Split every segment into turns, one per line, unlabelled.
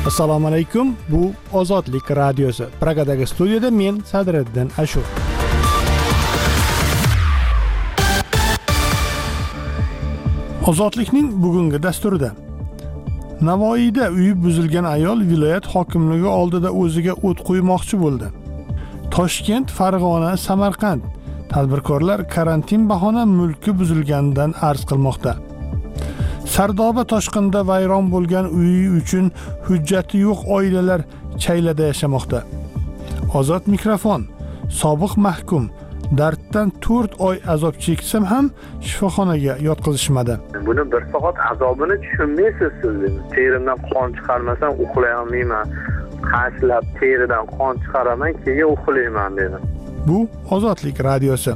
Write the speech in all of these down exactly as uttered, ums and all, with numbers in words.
Assalomu alaykum. Bu Ozodlik radiosi. Pragadagi studiyada men Sadriddin Ashur. Ozodlikning bugungi dasturida Navoiyda uyi buzilgan ayol viloyat hokimligi oldida o'ziga o't qo'ymoqchi bo'ldi. Toshkent, Farg'ona, Samarqand tadbirkorlar karantin bahona mulki buzilganidan arz qilmoqda. Sardoba toshqinda vayron bo'lgan uyi uchun hujjati yo'q oilalar chaylada yashamoqda. Ozod mikrofon. Sobiq mahkum darddan to'rt oy azob cheksam ham shifoxonaga yotqizishmadi.
Buni bir soat azobini tushunmaysiz siz. Terimdan qon chiqarmasam uxlay olmayman. Qashlab teridan qon chiqaraman, keyin uxlayman dedi.
Bu Ozodlik radiosi.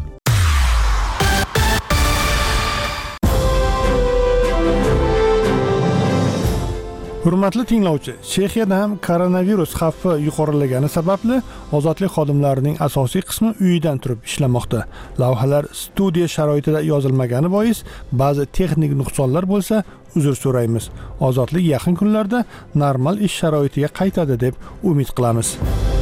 Hurmatli tinglovchi, Chexiyada ham koronavirus xavfi yuqorilagani sababli ozodlik xodimlarining asosiy qismi uyidan turib ishlamoqda. Lavhalar studiya sharoitida yozilmagani bois ba'zi texnik nuqsonlar bo'lsa, uzr so'raymiz. Ozodlik yaqin kunlarda normal ish sharoitiga qaytadi deb umid qilamiz.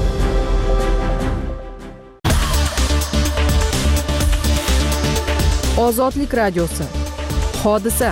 Ozodlik radiosi. Hodisa.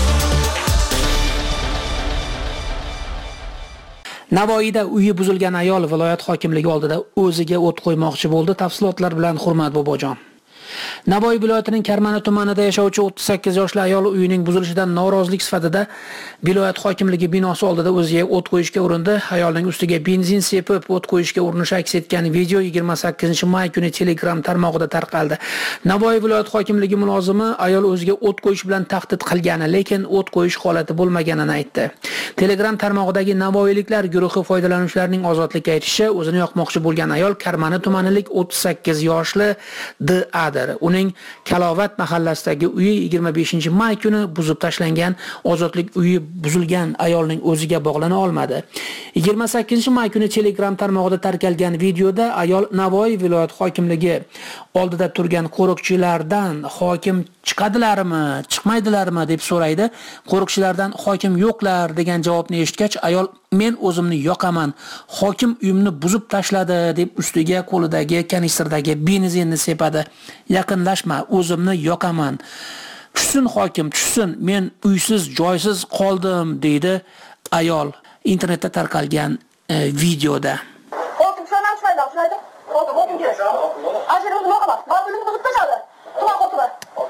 Navoiyda uyi buzilgan ayol viloyat hokimligi oldida o'ziga o't qo'ymoqchi bo'ldi. Tafsilotlar bilan Hurmat Bobojon. Navoiy viloyatining Karmana tumanida yashovchi o'ttiz sakkiz yoshli ayol uyining buzilishidan norozilik sifatida viloyat hokimligi binosi oldida o'ziga o't qo'yishga urindi. Ayolning ustiga benzin sepib o't qo'yishga urinishi aks etgan video yigirma sakkizinchi may kuni Telegram tarmog'ida tarqaldi. Navoiy viloyat hokimligi mulozimi ayol o'ziga o't qo'yish bilan tahdid qilgani, lekin o't qo'yish holati bo'lmaganini aytdi. Telegram tarmog'idagi Navoiyliklar guruhi foydalanuvchilarining ozodlikka aytishicha, o'zini yoqmoqchi bo'lgan ayol Karmana tumanilik o'ttiz sakkiz yoshli D A dir. Uning Kalovat mahallasidagi uyi yigirma beshinchi may kuni buzib tashlangan. Ozodlik uyi buzilgan ayolning o'ziga bog'lana olmadi. yigirma sakkizinchi may kuni Telegram tarmog'ida tarqalgan videoda ayol Navoiy viloyat hokimligi oldida turgan qo'riqchilardan hokim chiqadilarmi, chiqmaydilarmi deb so'raydi. Qo'riqchilardan hokim yo'qlar degan javobni eshitgach, ayol men o'zimni yoqaman, hokim uyimni buzib tashladi deb ustiga qo'lidagi kanistrdagi benzinni sepadi. Yaqinlashma, o'zimni yoqaman. Tushsin hokim, tushsin, men uysiz, joysiz qoldim deydi ayol internetda tarqalgan e, videoda.
Hokim shundan chiqmaydi, shunaydi. Hokim, hokim kerak. Ajir o'zini yoqaman. Men uyimni buzib tashladi. Tuman hokimi.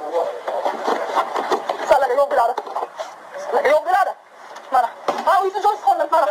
Salaga yo'q beradi. Yo'q beradi. Mana. Ha, uysiz joysiz qoldim, mana.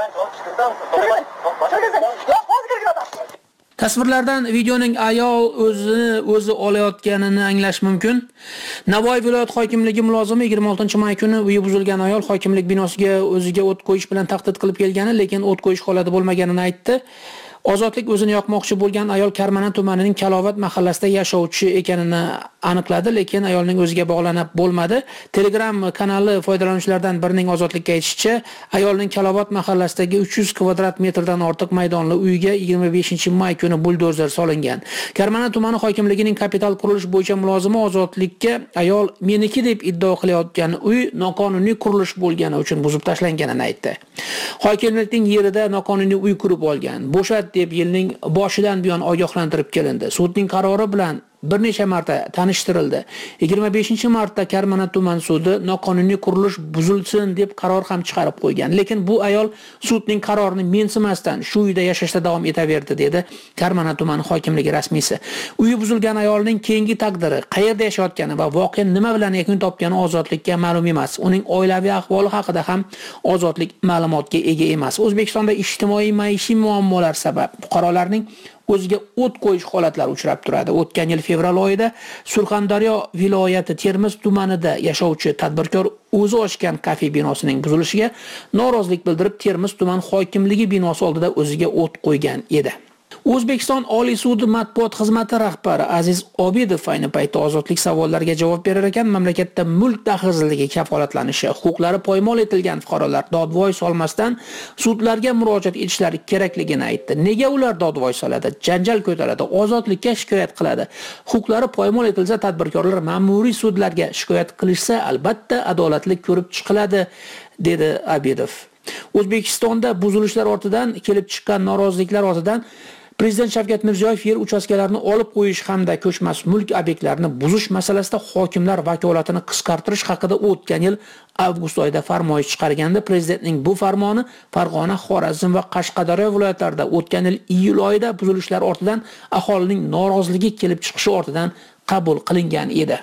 Yo'q, hozir kirgan.
Tasvirlardan videoning ayol o'zini o'zi olayotganini anglash mumkin. Navoiy viloyat hokimligi mulozimi yigirma oltinchi may kuni uyi buzilgan ayol hokimlik binosiga o'ziga o't qo'yish bilan tahdid qilib kelgani, lekin o't qo'yish holati bo'lmaganini aytdi. Ozodlik o'zini yoqmoqchi bo'lgan ayol Karmana tumanining Kalovat mahallasida yashovchi ekanini aniqladi, lekin ayolning o'ziga bog'lanib bo'lmadi. Telegram kanali foydalanuvchilaridan birining Ozodlikka aytishicha, ayolning Kalovat mahallasidagi uch yuz kvadrat metrdan ortiq maydonli uyiga yigirma beshinchi may kuni buldozer solingan. Karmana tumani hokimligining kapital qurilish bo'yicha mulozimi Ozodlikka ayol meniki deb iddao qilayotgan uy noqonuniy qurilish bo'lgani uchun buzib tashlanganini aytdi. Hokimlikning yerida noqonuniy uy qurib olgan, bo'shat deb yilning boshidan buyon ogohlantirib kelindi. Sudning qarori bilan bir necha marta tanishtirildi. yigirma beshinchi martda Karmana tuman sudi noqonuniy qurilish buzilsin deb qaror ham chiqarib qo'ygan. Lekin bu ayol sudning qarorini mensimasdan shu uyda yashashda davom etaverdi dedi Karmana tuman hokimligi rasmiysi. Uyi buzilgan ayolning keyingi taqdiri, qayerda yashayotgani va voqea nima bilan yakun topgani Ozodlikka ma'lum emas. Uning oilaviy ahvoli haqida ham Ozodlik ma'lumotga ega emas. O'zbekistonda ijtimoiy maishiy muammolar sabab fuqarolarning o'ziga o't qo'yish holatlari uchrab turadi. O'tgan yil fevral oyida Surxondaryo viloyati Termiz tumanida yashovchi tadbirkor o'zi ochgan kafe binosining buzilishiga norozilik bildirib Termiz tuman hokimligi binosi oldida o'ziga o't qo'ygan edi. O'zbekiston Oliy sudi matbuot xizmati rahbari Aziz Obidov ayni paytda ozodlik savollariga javob berar ekan, mamlakatda mulk daxlsizligi kafolatlanishi, huquqlari poymol etilgan fuqarolar dodvoy solmasdan sudlarga murojaat etishlari kerakligini aytdi. Nega ular dodvoy soladi, janjal ko'taradi, ozodlikka shikoyat qiladi? Huquqlari poymol etilsa, tadbirkorlar ma'muriy sudlarga shikoyat qilishsa, albatta adolatli ko'rib chiqiladi, dedi Obidov. O'zbekistonda buzilishlar ortidan kelib chiqqan noroziliklar ortidan Prezident Shavkat Mirziyoyev yer uchastkalarini olib qo'yish hamda ko'chmas mulk obyektlarini buzish masalasida hokimlar vakolatini qisqartirish haqida o'tgan yil avgust oyida farmoyish chiqarganda prezidentning bu farmoni Farg'ona, Xorazm va Qashqadaryo viloyatlarida o'tgan yil iyul oyida buzilishlar ortidan aholining noroziligi kelib chiqishi ortidan qabul qilingan edi.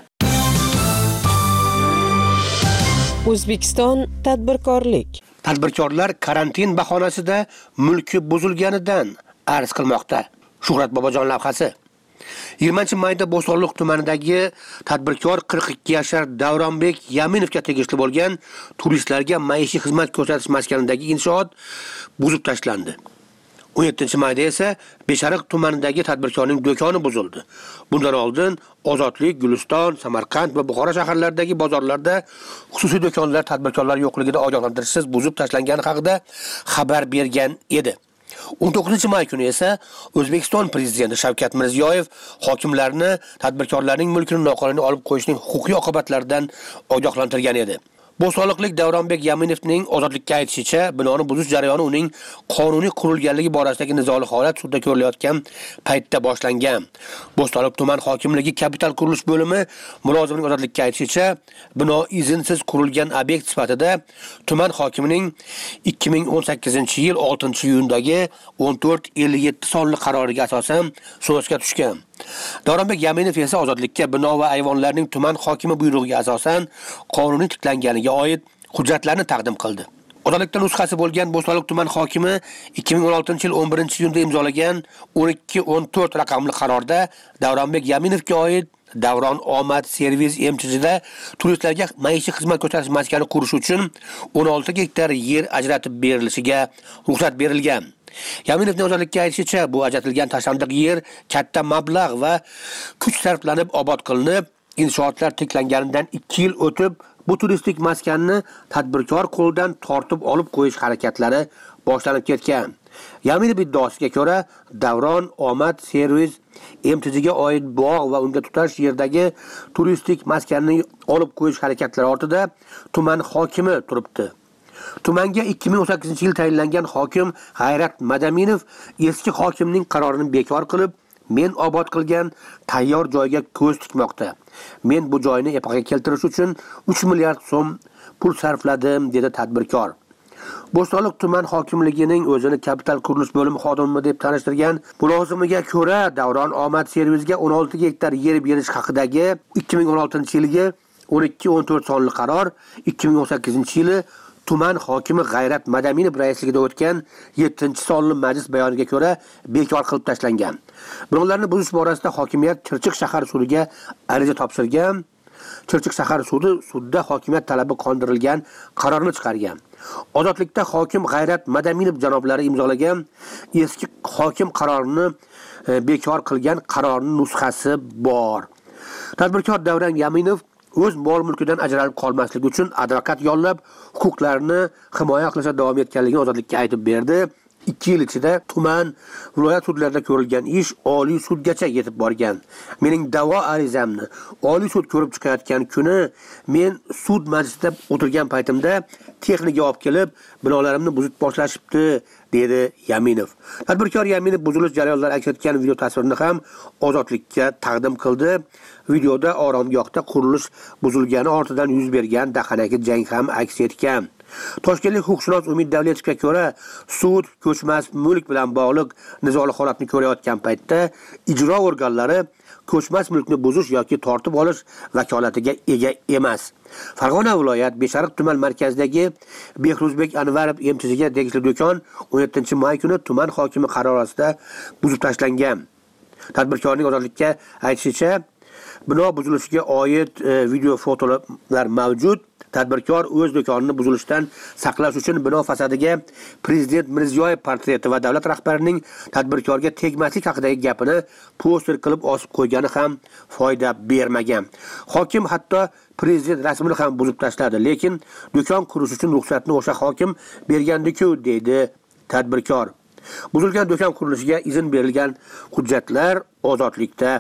O'zbekiston tadbirkorlik.
Tadbirkorlar karantin bahonasida mulki buzilganidan arz qilmoqda. Shuhrat Bobojon lavhasi. yigirmanchi mayda Bo'stonliq tumanidagi tadbirkor qirq ikki yashar Davronbek Yaminovga tegishli bo'lgan turistlarga maishiy xizmat ko'rsatish maskanidagi inshoot buzib tashlandi. o'n yettinchi mayda esa Beshariq tumanidagi tadbirkorning do'koni buzildi. Bundan oldin Ozodlik, Guliston, Samarqand va Buxoro shaharlaridagi bozorlarda xususiy do'konlar tadbirkorlar yo'qligida ogohlantirishsiz buzib tashlangani haqida xabar bergan edi. o'n to'qqizinchi may kuni esa O'zbekiston prezidenti Shavkat Mirziyoyev hokimlarni tadbirkorlarning mulkini noqonuniy olib qo'yishning huquqiy oqibatlaridan ogohlantirgan edi. Bo'stonliqlik Davronbek Yaminovning ozodlikka aytishicha, binoni buzish jarayoni uning qonuniy qurilganligi borasidagi nizoli holat sudda ko'rilayotgan paytda boshlangan. Bo'stonliq tuman hokimligi kapital qurilish bo'limi mulozimining ozodlikka aytishicha, bino izinsiz qurilgan obyekt sifatida tuman hokimining ikki ming o'n sakkizinchi yil oltinchi iyundagi o'n to'rt ellik yetti sonli qaroriga asosan so'zga tushgan. Davronbek Yaminov esa ozodlikka bino va ayvonlarning tuman hokimi buyrug'iga asosan qonuniy tiklanganiga oid hujjatlarni taqdim qildi. Ozodlikda nusxasi bo'lgan Bo'stonliq tuman hokimi ikki ming o'n oltinchi yil o'n birinchi iyunda imzolagan o'n ikki o'n to'rt raqamli qarorda Davronbek Yaminovga oid Davron Omad servis M T Jda turistlarga maishiy xizmat ko'rsatish maskani qurish uchun o'n olti gektar yer ajratib berilishiga ruxsat berilgan. Yaminovning ozodlikka aytishicha, bu ajratilgan tashandiq yer katta mablag' va kuch sarflanib obod qilinib, inshootlar tiklanganidan ikki yil o'tib, bu turistik maskanni tadbirkor qo'ldan tortib olib qo'yish harakatlari boshlanib ketgan. Yaminov iddaosiga ko'ra, Davron Omad servis M T Jga oid bog' va unga tutash yerdagi turistik maskanni olib qo'yish harakatlari ortida tuman hokimi turibdi. Tumanga ikki ming o'n sakkizinchi yil tayinlangan hokim G'ayrat Madaminov eski hokimning qarorini bekor qilib, men obod qilgan tayyor joyga ko'z tikmoqda. Men bu joyni epoqaga keltirish uchun uch milliard so'm pul sarfladim, dedi tadbirkor. Bo'stonliq tuman hokimligining o'zini kapital qurilish bo'limi xodimi deb tanishtirgan mulozimiga ko'ra, Davron Omad servisga o'n olti gektar yer berish haqidagi ikki ming o'n oltinchi yilgi o'n ikki o'n to'rt sonli qaror ikki ming o'n sakkizinchi yili tuman hokimi G'ayrat Madaminov raisligida o'tgan yettinchi sonli majlis bayoniga ko'ra bekor qilib tashlangan. Binolarni buzish borasida hokimiyat Chirchiq shahar sudiga ariza topshirgan. Chirchiq shahar sudi sudda hokimiyat talabi qondirilgan qarorni chiqargan. Ozodlikda hokim G'ayrat Madaminov janoblari imzolagan eski hokim qarorini bekor qilgan qarorning nusxasi bor. Tadbirkor Davron Yaminov o'z mol mulkidan ajralib qolmasligi uchun advokat yollab, huquqlarini himoya qilishda davom etganligini ozodlikka aytib berdi. ikki yil ichida tuman, viloyat sudlarida ko'rilgan ish Oliy sudgacha yetib borgan. Mening da'vo arizamni Oliy sud ko'rib chiqayotgan kuni men sud majlisida o'tirgan paytimda texnika olib kelib, binolarimni buzib boshlashibdi, dedi Yaminov. Tadbirkor Yaminov buzilish jarayonlari aks etgan video tasvirini ham ozodlikka taqdim qildi. Videoda oromgohda qurilish buzilgani ortidan yuz bergan dahanaki jang ham aks etgan. Toshkentlik huquqshunos Umid Davletovga ko'ra, sud ko'chmas mulk bilan bog'liq nizoli holatni ko'rayotgan paytda ijro organlari ko'chmas mulkni buzish yoki tortib olish vakolatiga ega emas. Farg'ona viloyat Beshariq tuman markazidagi Behruzbek Anvarov M T Jga tegishli do'kon o'n yettinchi may kuni tuman hokimi qarori asosida buzib tashlangan. Tadbirkorning ozodlikka aytishicha, bino buzilishiga oid e, video fotolar mavjud. Tadbirkor o'z do'konini buzilishdan saqlash uchun bino fasadiga Prezident Mirziyoyev portreti va davlat rahbarining tadbirkorga tegmaslik haqidagi gapini poster qilib osib qo'ygani ham foyda bermagan. Hokim hatto prezident rasmini ham buzib tashladi, lekin do'kon qurish uchun ruxsatni o'sha hokim bergandi-ku, deydi tadbirkor. Buzilgan do'kon qurilishiga izn berilgan hujjatlar ozodlikda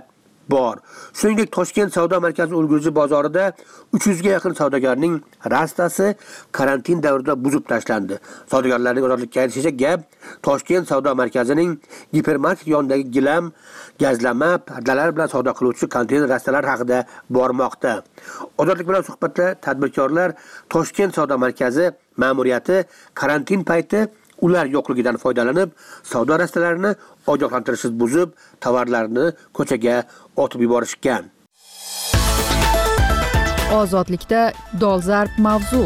bor. Shuningdek, Toshkent savdo markazi ulgurji bozorida uch yuz ga yaqin savdogarning rastasi karantin davrida buzib tashlandi. Savdogarlarning ozodlikka aytishicha gap Toshkent savdo markazining gipermarket yonidagi gilam, gazlama, pardalar bilan savdo qiluvchi konteyner rastalar haqida bormoqda. Ozodlik bilan suhbatda tadbirkorlar Toshkent savdo markazi ma'muriyati karantin payti ular yo'qligidan foydalanib, savdo rastalarini ogohlantirishsiz buzib, tovarlarni ko'chaga otib yuborishgan.
Ozodlikda dolzarb mavzu.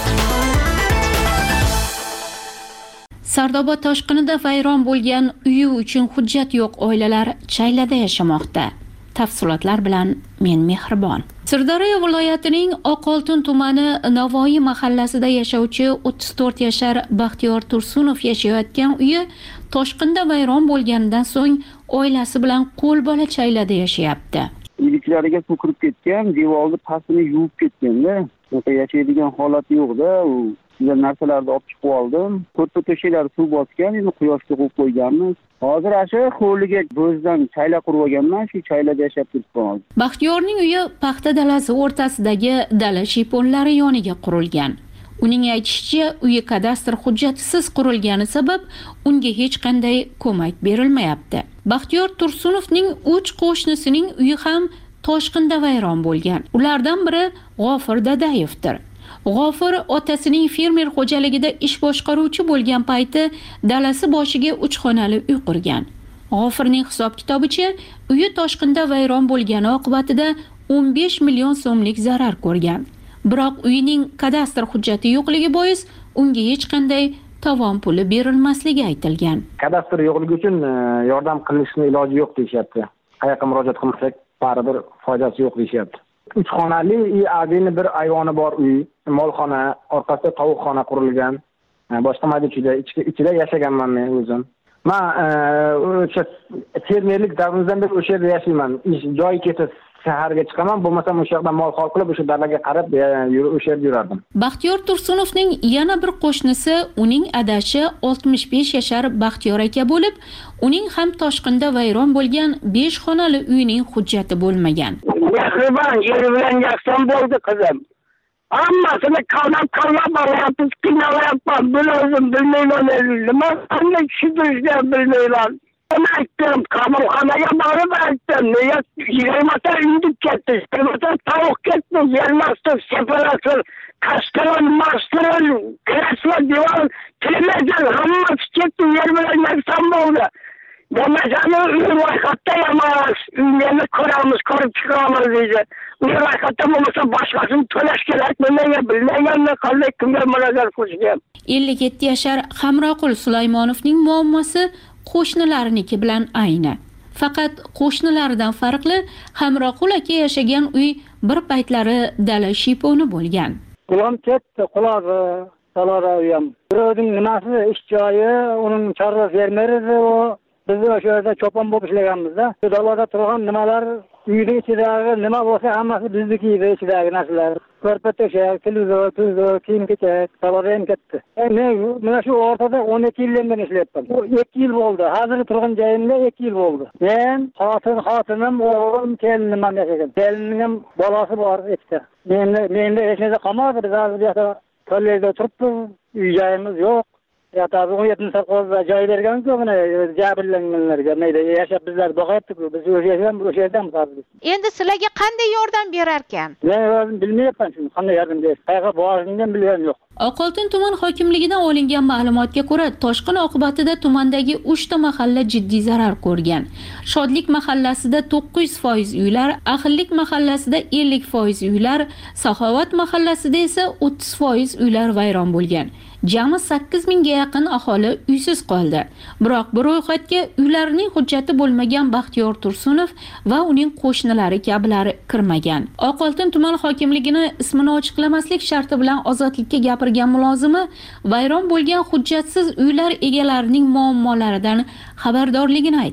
Sardoba toshqinida vayron bo'lgan uyi uchun hujjat yo'q oilalar Chaylada yashamoqda. Tafsilotlar bilan men Mehribon. Sirdaryo viloyatining Oqoltin tumani Navoiy mahallasida yashovchi o'ttiz to'rt yashar Baxtiyor Tursunov yashayotgan uyi toshqinda vayron bo'lganidan so'ng oilasi bilan qo'lbola Chaylada yashayapti.
Iliklariga suv kirib ketgan, devorni pastini yuvib ketganda, yashaydigan holati yo'qda, u sizlar narsalarni olib chiqib oldim. To'rtta to'shaklar suv bosgan, endi quyoshga qo'yib qo'yganmiz. Hozir asha hovliga bo'zdan chayla qurib olganman, shu chaylada yashab turibman.
Baxtiyorning uyi paxta dalasi o'rtasidagi dala shiponlari yoniga qurilgan. Uning aytishicha, uyi kadastr hujjatisiz qurilgani sabab unga hech qanday ko'mak berilmayapti. Baxtiyor Tursunovning uch qo'shnisining uyi ham toshqinda vayron bo'lgan. Ulardan biri G'ofir Dadayevdir. G'ofir otasining fermer xo'jaligida ish boshqaruvchi bo'lgan payti dalasi boshiga uch xonali uy qurgan. G'ofirning hisob-kitobicha uyi toshqinda vayron bo'lgani oqibatida o'n besh million so'mlik zarar ko'rgan. Biroq uyining kadastr hujjati yo'qligi bois unga hech qanday tovon puli berilmasligi aytilgan.
Kadastr yo'qligi uchun yordam qilishning iloji yo'q deyapti. Qayerga murojaat qilmasak, baribir foydasi yo'q deyapti. uch xonali adini bir ayvoni bor uy, molxona, orqasida tovuqxona qurilgan. Boshqa mayda ichida ichida yashaganman men o'zim. Men o'sha fermerlik davrimizdan beri o'sha yerda yashayman. Ish joyi ketsa shaharga chiqaman, bo'lmasam o'sha yerdan mol xol qilib o'sha dalaga qarab o'sha yerda yurardim.
Baxtiyor Tursunovning yana bir qo'shnisi uning adashi oltmish besh yashar Baxtiyor aka bo'lib, uning ham toshqinda vayron bo'lgan besh xonali uyining hujjati bo'lmagan.
Mehribon, yer bilan yakson bo'ldi qizim. Hammasini qalab qalab boryapmiz, qiynalyapman. Buni o'zim bilmayman, nima qanday tushuntirishni bilmayman. Men aytdim, qamoqxonaga borib aytdim, nega yigirmata induk ketdi, yigirmata tovuq ketdi, yermasdi, separasi, kastrol, mastrol, kreslo, divan, televizor, hammasi ketdi, yer bilan yakson bo'ldi. Demagani uy ro'yxatda emas, uyni ko'ramiz, ko'rib chiqamiz deydi. Uy ro'yxatda bo'lmasa boshqasini to'lash kerak, menga bilmaganman, qanday kimga murojaat qilishgan.
ellik yetti yashar Hamroqul Sulaymonovning muammosi qo'shnilariniki bilan ayni. Faqat qo'shnilaridan farqli, Hamroqul aka yashagan uy bir paytlari dala shiponi bo'lgan.
Qulam ketdi, qulog'i, salora uyam. Birovning nimasi, ish joyi, uning chorva fermeri o biz o'sha yerda cho'pon bo'lib ishlaganmiz-da. Dalada turgan nimalar, uyning ichidagi nima bo'lsa hammasi bizniki edi, ichidagi narsalar. Ko'rpa-to'shak, televizor, tuzor, kiyim-kechak, salorayam ketdi. Men mana shu o'rtada o'n ikki yildan beri ishlayapman. Bu ikki yil bo'ldi. Hozir turgan joyimda ikki yil bo'ldi. Men xotin, xotinim, o'g'lim, kelinim ham yashagan. Kelinim bolasi bor ikkita. Menda menda hech narsa qolmadi. Biz hozir bu yerda kollejda turibmiz. Uy joyimiz yo'q. Ya tabii on yedinchi savqozda joy bergan-ku, mana jabrlanganlarga mayda yashab bizlar boqyapti-ku. Biz o'sha yerdan, o'sha yerdan hozir.
Endi sizlarga qanday yordam berar ekan?
Men o'zim bilmayapman shuni, qanday yordam berish. Qayerga borishimni bilganim yo'q.
Oqoltin tuman hokimligidan olingan ma'lumotga ko'ra, toshqin oqibatida tumandagi uchta mahalla jiddiy zarar ko'rgan. Shodlik mahallasida to'qqiz yuz foiz uylar, Ahillik mahallasida ellik foiz uylar, Saxovat mahallasida esa o'ttiz foiz uylar vayron bo'lgan. Jami sakkiz mingga yaqin aholi uysiz qoldi. Biroq bu ro'yxatga uylarining hujjati bo'lmagan Baxtiyor Tursunov va uning qo'shnilari kabilari kirmagan. Oqoltin tuman hokimligini ismini ochiqlamaslik sharti bilan ozodlikka gapirgan mulozimi vayron bo'lgan hujjatsiz uylar egalarining muammolaridan xabardorligini aytdi.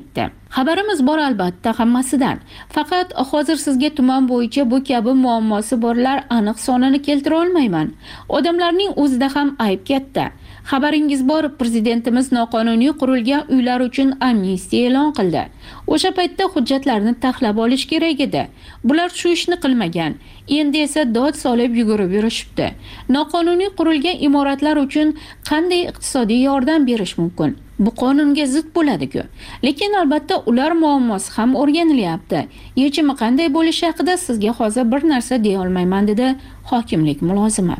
Xabarimiz bor albatta hammasidan. Faqat hozir sizga tuman bo'yicha bu kabi muammosi borlar aniq sonini keltira olmayman. Odamlarning o'zida ham ayb katta. Xabaringiz bor, prezidentimiz noqonuniy qurilgan uylar uchun amnistiya e'lon qildi. O'sha paytda hujjatlarni taxlab olish kerak edi. Bular shu ishni qilmagan. Endi esa dod solib yugurib yurishibdi. Noqonuniy qurilgan imoratlar uchun qanday iqtisodiy yordam berish mumkin? Bu qonunga zid bo'ladi-ku. Lekin albatta ular muammosi ham o'rganilyapti. Yechimi qanday bo'lishi haqida sizga hozir bir narsa deya olmayman, dedi hokimlik mulozimi.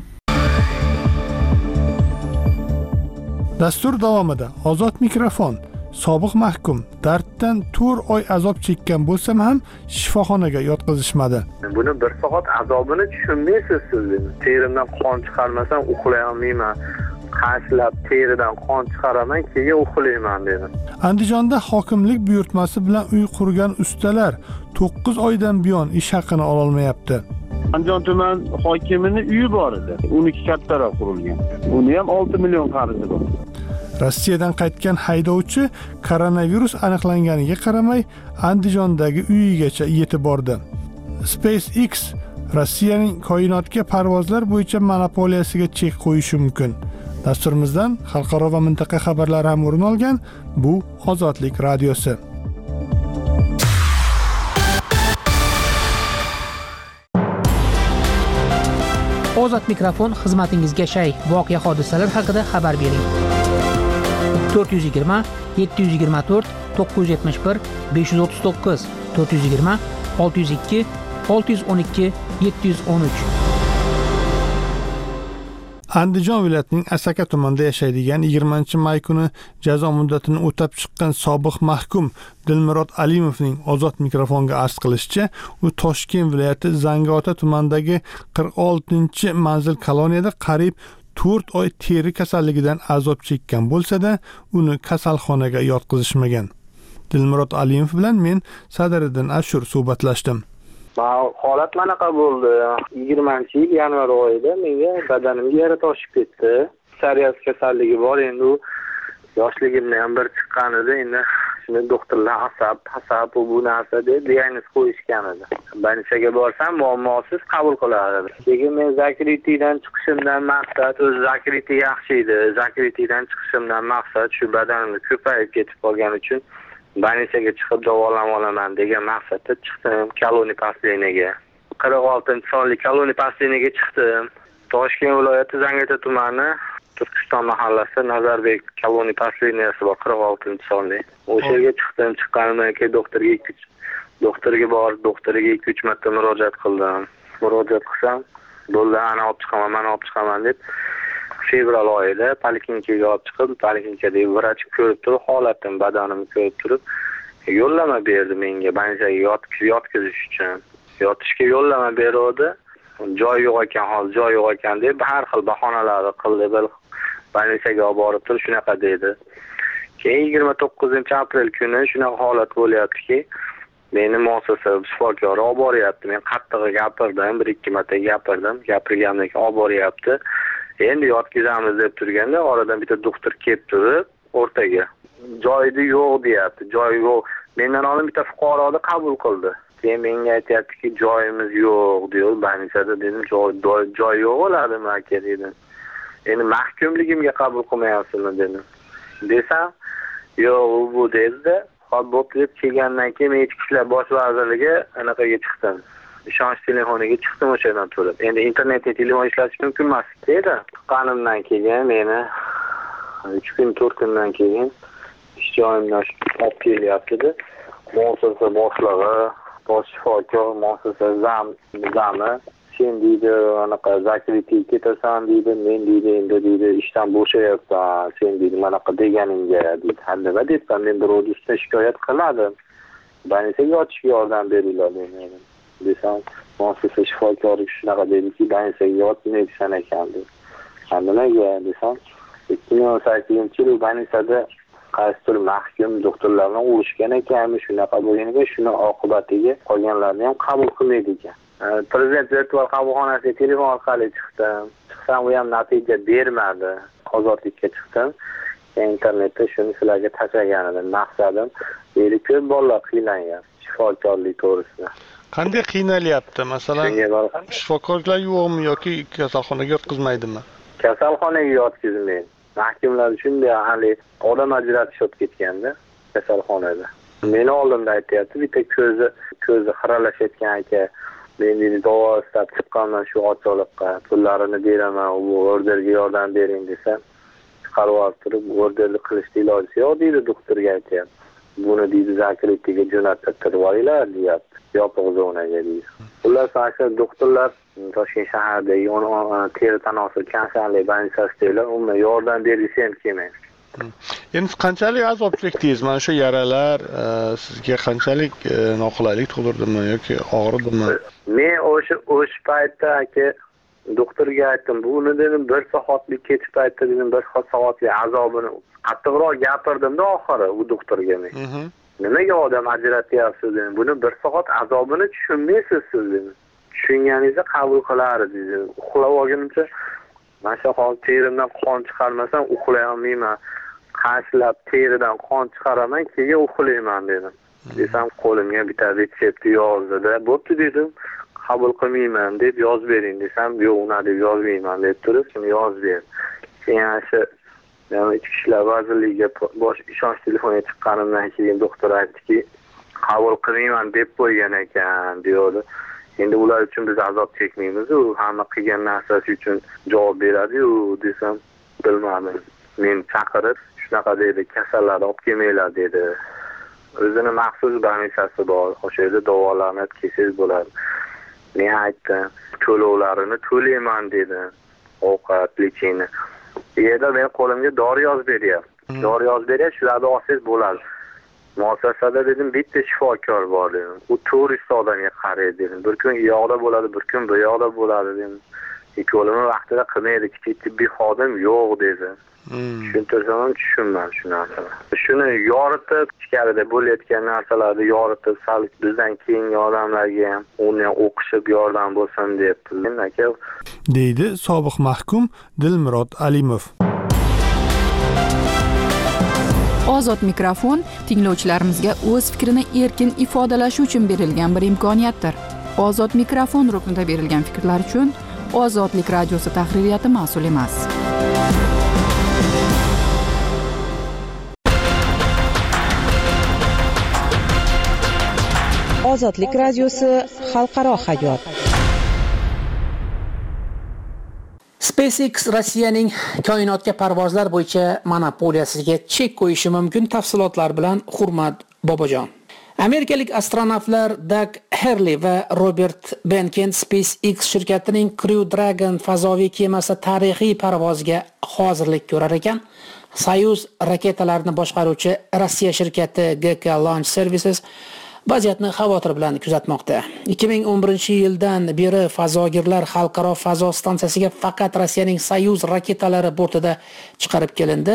Dastur davomida ozod mikrofon sobiq mahkum darddan to'rt oy azob chekkan bo'lsam ham shifoxonaga yotqizishmadi.
Buni bir soat azobini tushunmaysiz siz. Terimdan qon chiqarmasam uxlay olmayman. Qashlab teridan qon chiqaraman, keyin uxlayman dedi.
Andijonda hokimlik buyurtmasi bilan uy qurgan ustalar to'qqiz oydan buyon ish haqini olol olmayapti.
Andijon tuman hokimining uyi bor edi. uniki kattaroq qurilgan. Uni ham olti million qarzi bor.
Rossiyadan qaytgan haydovchi koronavirus aniqlanganiga qaramay Andijondagi uyigacha yetib bordi. SpaceX Rossiyaning koinotga parvozlar bo'yicha monopoliyasiga chek qo'yishi mumkin. Dasturimizdan xalqaro va mintaqa xabarlari ham o'rin olgan. Bu Ozodlik radiosi.
Ozod mikrofon xizmatingizga shay. Voqea hodisalar haqida xabar bering. to'rt yuz yigirma yetti yuz yigirma to'rt to'qqiz yuz yetmish bir besh yuz o'ttiz to'qqiz to'rt yuz yigirma olti yuz ikki olti yuz o'n ikki yetti yuz o'n uch.
Andijon viloyatining Asaka tumanida yashaydigan yigirmanchi may kuni jazo muddatini o'tab chiqqan sobiq mahkum Dilmurod Alimovning ozod mikrofonga arz qilishicha, u Toshkent viloyati Zangiota tumanidagi qirq oltinchi manzil koloniyada qariyb to'rt oy teri kasalligidan azob chekkan bo'lsa-da, uni kasalxonaga yotqizishmagan. Dilmurod Alimov bilan men Sadiriddin Ashur suhbatlashdim.
Holat manaqa bo'ldi. yigirmanchi yil yanvar oyida menga badanimga yara toshib ketdi. Psoriaz kasalligi bor, endi u yoshligimdan ham bir chiqqan edi. Endi shuni doktorlar asab, asab bu narsa deb diagnoz qo'yishgan edi. Больницаga borsam muammosiz qabul qiladi. Lekin men zakritidan chiqishimdan maqsad, o'z zakriti yaxshi edi. Zakritidan chiqishimdan maqsad shu badanimni ko'payib ketib qolgani uchun больницаga chiqib davolanib olaman degan maqsadda chiqdim koloniya pastliniga. qirq oltinchi sonli koloniya pastliniga chiqdim. Toshkent viloyati Zangiota tumani Turkiston mahallasi Nazarbek koloniya pasliniyasi bor, qirq oltinchi sonli. O'sha yerga chiqdim. Chiqqanimdan keyin doktorga ikki doktorga bor, doktoriga ikki uch marta murojaat qildim. Murojaat qilsam, bo'ldi, ana olib chiqaman, mana olib chiqaman deb fevral oyida poliklinikaga olib chiqib, poliklinikada vrach ko'rib turib, holatim, badanimni ko'rib turib, yo'llama berdi menga больницаga yotqizish uchun. Yotishga yo'llama berdi. Joy yo'q ekan, hozir joy yo'q ekan deb har xil bahonalar qildi. Bir больницаga olib borib turib shunaqa dedi. Keyin yigirma to'qqizinchi aprel kuni shunaqa holat bo'lyaptiki, meni muassasa shifokori olib boryapti. Men qattiq gapirdim, bir ikki marta gapirdim. Gapirganimdan keyin olib boryapti. Endi yotkizamiz deb turganda oradan bitta doktor kelib turib, o'rtaga joyda yo'q deyapti. Joy yo'q. Mendan oldin bitta fuqaroni qabul qildi. Keyin menga aytayaptiki, joyimiz yo'q, diyor. Больницада dedim, joy joy yo'q bo'ladimi aka dedim. Endi mahkumligimga qabul qilmayapsizmi dedim. Desam, yo'q bu dedi. Hop bo'p deb kelgandan keyin men ichki ishlar bosh vazirligi anaqaga chiqdim. Ishonch telefoniga chiqdim o'shadan turib. Endi internetda telefon ishlatish mumkin emas dedi. Qonundan keyin meni uch kun to'rt kundan keyin ish joyimdan olib kelyapti. Muassasa boshlig'i, bosh shifokor, muassasa zam, zami sen deydi, anaqa zakriti ketasan deydi, men deydi, endi deydi ishdan bo'shayapsan, sen deydi, manaqa deganingga deydi. Ha nima debman, men bir ustida shikoyat qiladim. Больницаga yotishga yordam beringlar dedim. Desam, muassasa shifokori shunaqa dediki, больницаga yotmaysan ekan dedi. Ha nimaga desam, ikki ming o'n sakkizinchi yil больницада qaysidir mahkum doktorlarni urishgan ekanmi, shunaqa bo'lganiga shuni oqibatiga qolganlarni ham qabul qilmaydi ekan. Prezident virtual qabulxonasiga telefon orqali chiqdim. Chiqsam u ham natija bermadi. Ozodlikka chiqdim. internetda shuni sizlarga tashlagan edim. Maqsadim, deydi ko'p bolalar qiynalgan shifokorlik to'g'risida.
Qanday qiynalyapti? Masalan, shifokorlar yo'qmi yoki kasalxonaga yotqizmaydimi?
Kasalxonaga yotqizmaydi. Mahkumlar shunday hali odam ajratishib ketganda kasalxonada. Meni oldimda aytayapti, bitta ko'zi ko'zi xiralashayotgan aka, men dedi davo istab chiqqanman shu ocholiqqa, pullarini beraman, u orderga yordam bering desam, chiqarib olib turib, orderni qilishni iloji yo'q deydi, doktorga aytayapti. Buni deydi zakirlikka jo'natib turiblar deyapti, yopiq zonaga deydi. Ular shu doktorlar Toshkent shahardagi teri tanosul kansarli больницасida umuman yordam berishim ham kelmaydi.
Endi qanchalik azob chekdingiz? Mana shu yaralar sizga qanchalik noqulaylik tug'dirdimi yoki og'rirdimi?
Men o'sha o'sha paytda aka doktorga aytdim, buni dedim bir soatlik kech paytda dedim bir soatlik azobini qattiqroq gapirdim-da oxiri u doktorga men. Nimaga odam ajratyapsiz dedim. Buni bir soat azobini tushunmaysiz siz dedim. Tushunganingizda qabul qilardi dedim. Uxlab olgunimcha mana shu hol terimdan qon chiqarmasam uxlay olmayman. Qanchilab teridan qon chiqaraman, keyin uxlayman dedim. Desam qo'limga bitta retsept yozdi-da, bo'pti dedim. Qabul qilmayman deb yozib bering desam, yo'q, uni deb yozmayman deb turib, shuni yozib berdi. Keyin shu Ichki ishlar vazirligiga bosh ishonch telefoniga chiqqanimdan keyin doktor aytdiki, qabul qilmayman deb qo'ygan ekan, deydi. Endi ular uchun biz azob chekmaymiz, u hamma qilgan narsasi uchun javob beradi-yu desam, bilmadim. Men chaqirib, shunaqa dedi, kasallarni olib kelmanglar dedi. O'zini maxsus больницasi bor, o'sha yerda davolarni kelsangiz bo'ladi. Men aytdim, to'lovlarini to'layman dedi. Ovqat, lechini. Bu yerda men qo'limga dori yozib beryapti. Dori yozib beryapti, shularni olsangiz bo'ladi. Muassasada dedim, bitta shifokor bor dedim. U to'rtta odamga qaraydi dedim. Bir kun u yoqda bo'ladi, bir kun bu yoqda bo'ladi dedim. Ikkolamni vaqtida qilmaydi, kichik tibbiy xodim yo'q dedi. Tushuntirsam ham tushunmam shu narsani. Shuni yoritib, ichkarida bo'layotgan narsalarni yoritib, sal bizdan keyingi odamlarga ham uni o'qishib yordam bo'lsin deb men aka,
deydi sobiq mahkum Dilmurod Alimov.
Ozod mikrofon tinglovchilarimizga o'z fikrini erkin ifodalashi uchun berilgan bir imkoniyatdir. Ozod mikrofon ruknida berilgan fikrlar uchun Ozodlik radiosi tahririyati mas'ul emas.
Ozodlik radiosi xalqaro hayot.
SpaceX Rossiyaning koinotga parvozlar bo'yicha monopoliyasiga chek qo'yishi mumkin. Tafsilotlar bilan Hurmat Bobojon. Amerikalik astronavtlar Doug Hurley va Robert Behnken SpaceX shirkatining Crew Dragon fazoviy kemasi tarixiy parvozga hozirlik ko'rar ekan. Soyuz raketalarini boshqaruvchi Rossiya shirkati G K Launch Services vaziyatni xavotir bilan kuzatmoqda. ikki ming o'n birinchi yildan beri fazogirlar xalqaro fazo stansiyasiga faqat Rossiyaning Soyuz raketalari bortida chiqarib kelindi.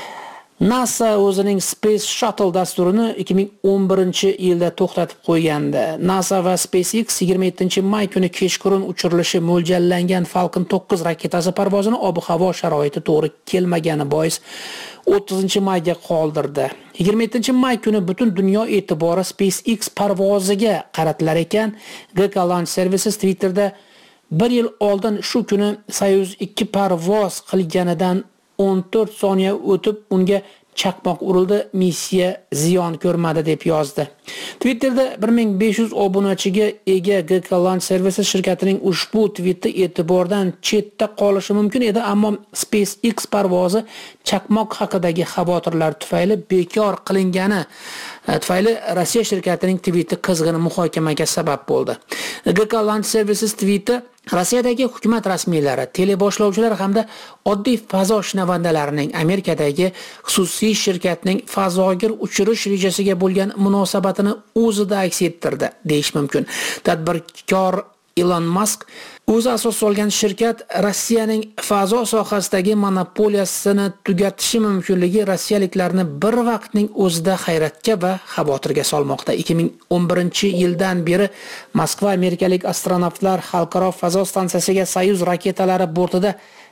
NASA o'zining Space Shuttle dasturini ikki ming o'n birinchi yilda to'xtatib qo'ygandi. NASA va SpaceX yigirma yettinchi may kuni kechqurun uchirilishi mo'ljallangan Falcon to'qqiz raketasi parvozini ob-havo sharoiti to'g'ri kelmagani bois o'ttizinchi mayga qoldirdi. yigirma yettinchi may kuni butun dunyo e'tibori SpaceX parvoziga qaratilar ekan, G K Launch Services Twitterda bir yil oldin shu kuni Soyuz ikki parvoz qilganidan o'n to'rt soniya o'tib unga chaqmoq urildi, missiya ziyon ko'rmadi deb yozdi. Twitterda bir ming besh yuz obunachiga ega G K Launch Services shirkatining ushbu tweeti e'tibordan chetda qolishi mumkin edi, ammo SpaceX parvozi chaqmoq haqidagi xavotirlar tufayli bekor qilingani tufayli Rossiya shirkatining tweeti qizg'in muhokamaga sabab bo'ldi. G K Launch Services tweeti Rossiyadagi hukumat rasmiylari, teleboshlovchilar hamda oddiy fazo shinavandalarining Amerikadagi xususiy shirkatning fazogir uchirish rejasiga bo'lgan munosabatini o'zida aks ettirdi, deyish mumkin. Tadbirkor Elon Musk o'zi asos solgan shirkat Rossiyaning fazo sohasidagi monopoliyasini tugatishi mumkinligi rossiyaliklarni bir vaqtning o'zida hayratga va xavotirga solmoqda. ikki ming o'n birinchi yildan beri Moskva amerikalik astronavtlar xalqaro fazo stansiyasiga Soyuz raketalari bortida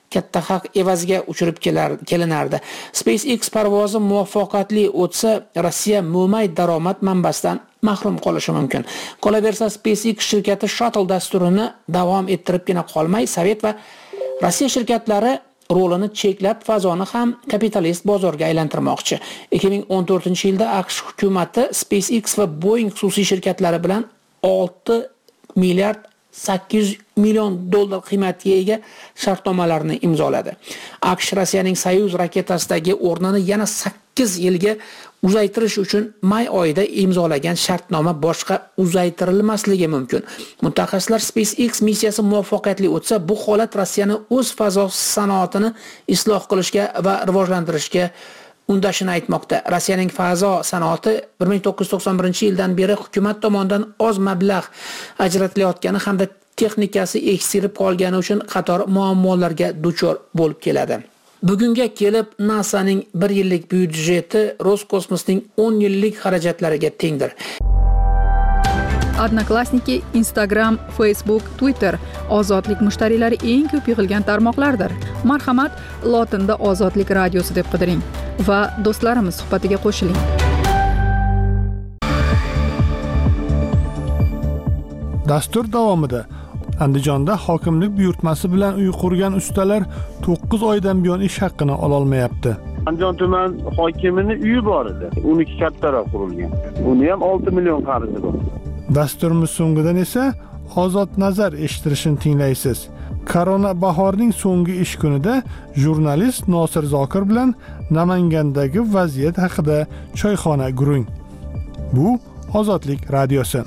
katta haq evaziga uchirib kelar kelinardi. SpaceX parvozi muvaffaqiyatli o'tsa, Rossiya mo'may daromad manbasidan mahrum qolishi mumkin. Qolaversa, SpaceX shirkati Shuttle dasturini davom ettiribgina qolmay, Sovet va Rossiya shirkatlari rolini cheklab fazoni ham kapitalist bozorga aylantirmoqchi. ikki ming o'n to'rtinchi yilda AQSh hukumatı SpaceX va Boeing xususiy shirkatlari bilan olti milliard sakkiz yuz million dollar qiymatiga ega shartnomalarni imzoladi. AQSh Rossiyaning Soyuz raketasidagi o'rnini yana sakkiz yilga uzaytirish uchun may oyida imzolagan shartnoma boshqa uzaytirilmasligi mumkin. Mutaxassislar SpaceX missiyasi muvaffaqiyatli o'tsa, bu holat Rossiyani o'z fazo sanoatini isloh qilishga va rivojlantirishga undashini aytmoqda. Rossiyaning fazo sanoati bir ming to'qqiz yuz to'qson birinchi yildan beri hukumat tomonidan oz mablag' ajratilayotgani hamda texnikasi eksirib qolgani uchun qator muammolarga duchor bo'lib keladi. Bugunga kelib NASAning bir yillik byudjeti Roskosmosning o'n yillik xarajatlariga tengdir.
Odnoklassniki, Instagram, Facebook, Twitter ozodlik mushtariylari eng ko'p yig'ilgan tarmoqlardir. Marhamat, lotinda Ozodlik radiosi deb qidiring va do'stlarimiz suhbatiga qo'shiling.
Dastur davomida Andijonda hokimlik buyurtmasi bilan uy qurgan ustalar to'qqiz oydan buyon ish haqqini ola olmayapti.
Andijon tuman hokimining uyi bor edi. uniki kattaroq qurilgan. Uni ham olti million qarzi bor.
Dasturimiz so'ngidan esa Ozod nazar eshittirishini tinglaysiz. Korona bahorning so'nggi ish kunida jurnalist Nosir Zokir bilan Namangandagi vaziyat haqida choyxona gurung. Bu Ozodlik radiosi.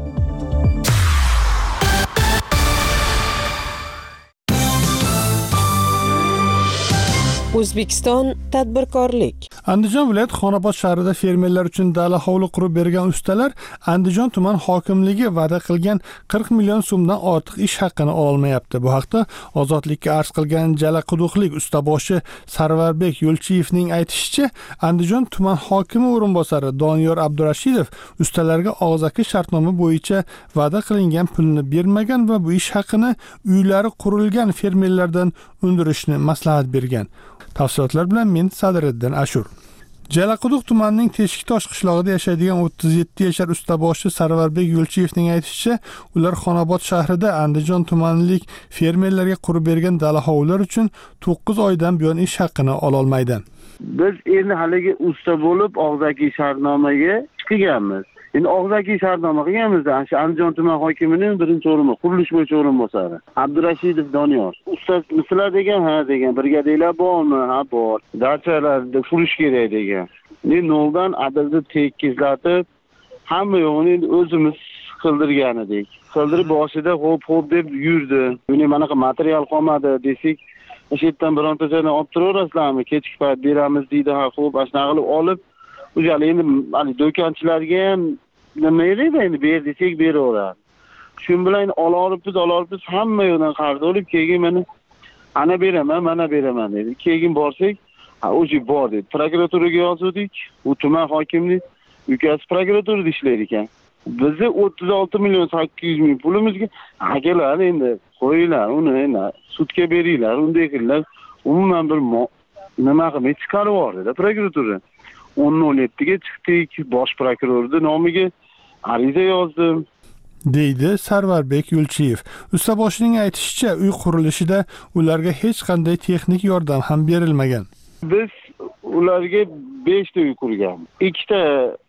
O'zbekiston tadbirkorlik.
Andijon viloyat Xonobod shahrida fermerlar uchun dala hovli qurib bergan ustalar Andijon tuman hokimligi va'da qilgan qirq million so'mdan ortiq ish haqqini ola olmayapti. Bu haqda Ozodlikka arz qilgan Jalaquduqlik ustaboshi Sarvarbek Yo'lchiyevning aytishicha, Andijon tuman hokimi o'rinbosari Doniyor Abdurashidov ustalarga og'zaki shartnoma bo'yicha va'da qilingan pulni bermagan va bu ish haqqini uylari qurilgan fermerlardan undirishni maslahat bergan. Tafsilotlar bilan men Sadriddin Ashur. Jalaquduq tumanining Teshiktosh qishlog'ida yashaydigan o'ttiz yetti yashar ustaboshi Sarvarbek Yo'lchiyevning aytishicha, ular Xonobod shahrida Andijon tumanilik fermerlarga qurib bergan dala hovlilar uchun to'qqiz oydan buyon ish haqqini ola olmaydi.
Biz endi haligi usta bo'lib og'zaki shartnomaga chiqganmiz. Endi og'zaki shartnoma qilganmizda, shu Andijon tuman hokimining birinchi o'rinbosari, qurilish bo'yicha o'rinbosari Abdurashidov Doniyor. Usta mislar degan, ha degan, brigadelar bormi? Ha bor. Dachalarda qurish kerak degan. Men noldan adadni tekizlatib, hamma yo'g'ini o'zimiz qildirgan edik. Qildirib boshida xo'p xo'p deb yurdi. Buni mana material qolmadi desak, o'sha yerdan bironta joydan olib turaverasizlarmi? Kechki payt beramiz deydi, ha xo'p, ashuna qilib olib, o'sha endi mana do'konchilarga ham nima edi endi ber desak beraveradi. Shu bilan ola olibmiz, ola olibmiz, hamma yo'ldan qarz olib, keyin meni ana beraman, mana beraman dedi. Keyin borsak, ha o'sha bor dedi. Prokuraturaga yozdik, u tuman hokimlik ukasi prokuraturada ishlar ekan. Bizni o'ttiz olti million sakkiz yuz ming pulimizga akalar endi qo'yinglar, uni endi sudga beringlar, unday qilinglar. Umuman bir nima qilib chiqarib yubordi prokuratura. o'n nol yettiga chiqdik, bosh prokurorning nomiga ariza yozdim,
deydi Sarvarbek Yo'lchiyev. Ustaboshining aytishicha, uy qurilishida ularga hech qanday texnik yordam ham berilmagan.
Biz ularga besh ta uy qurganmiz. Ikkita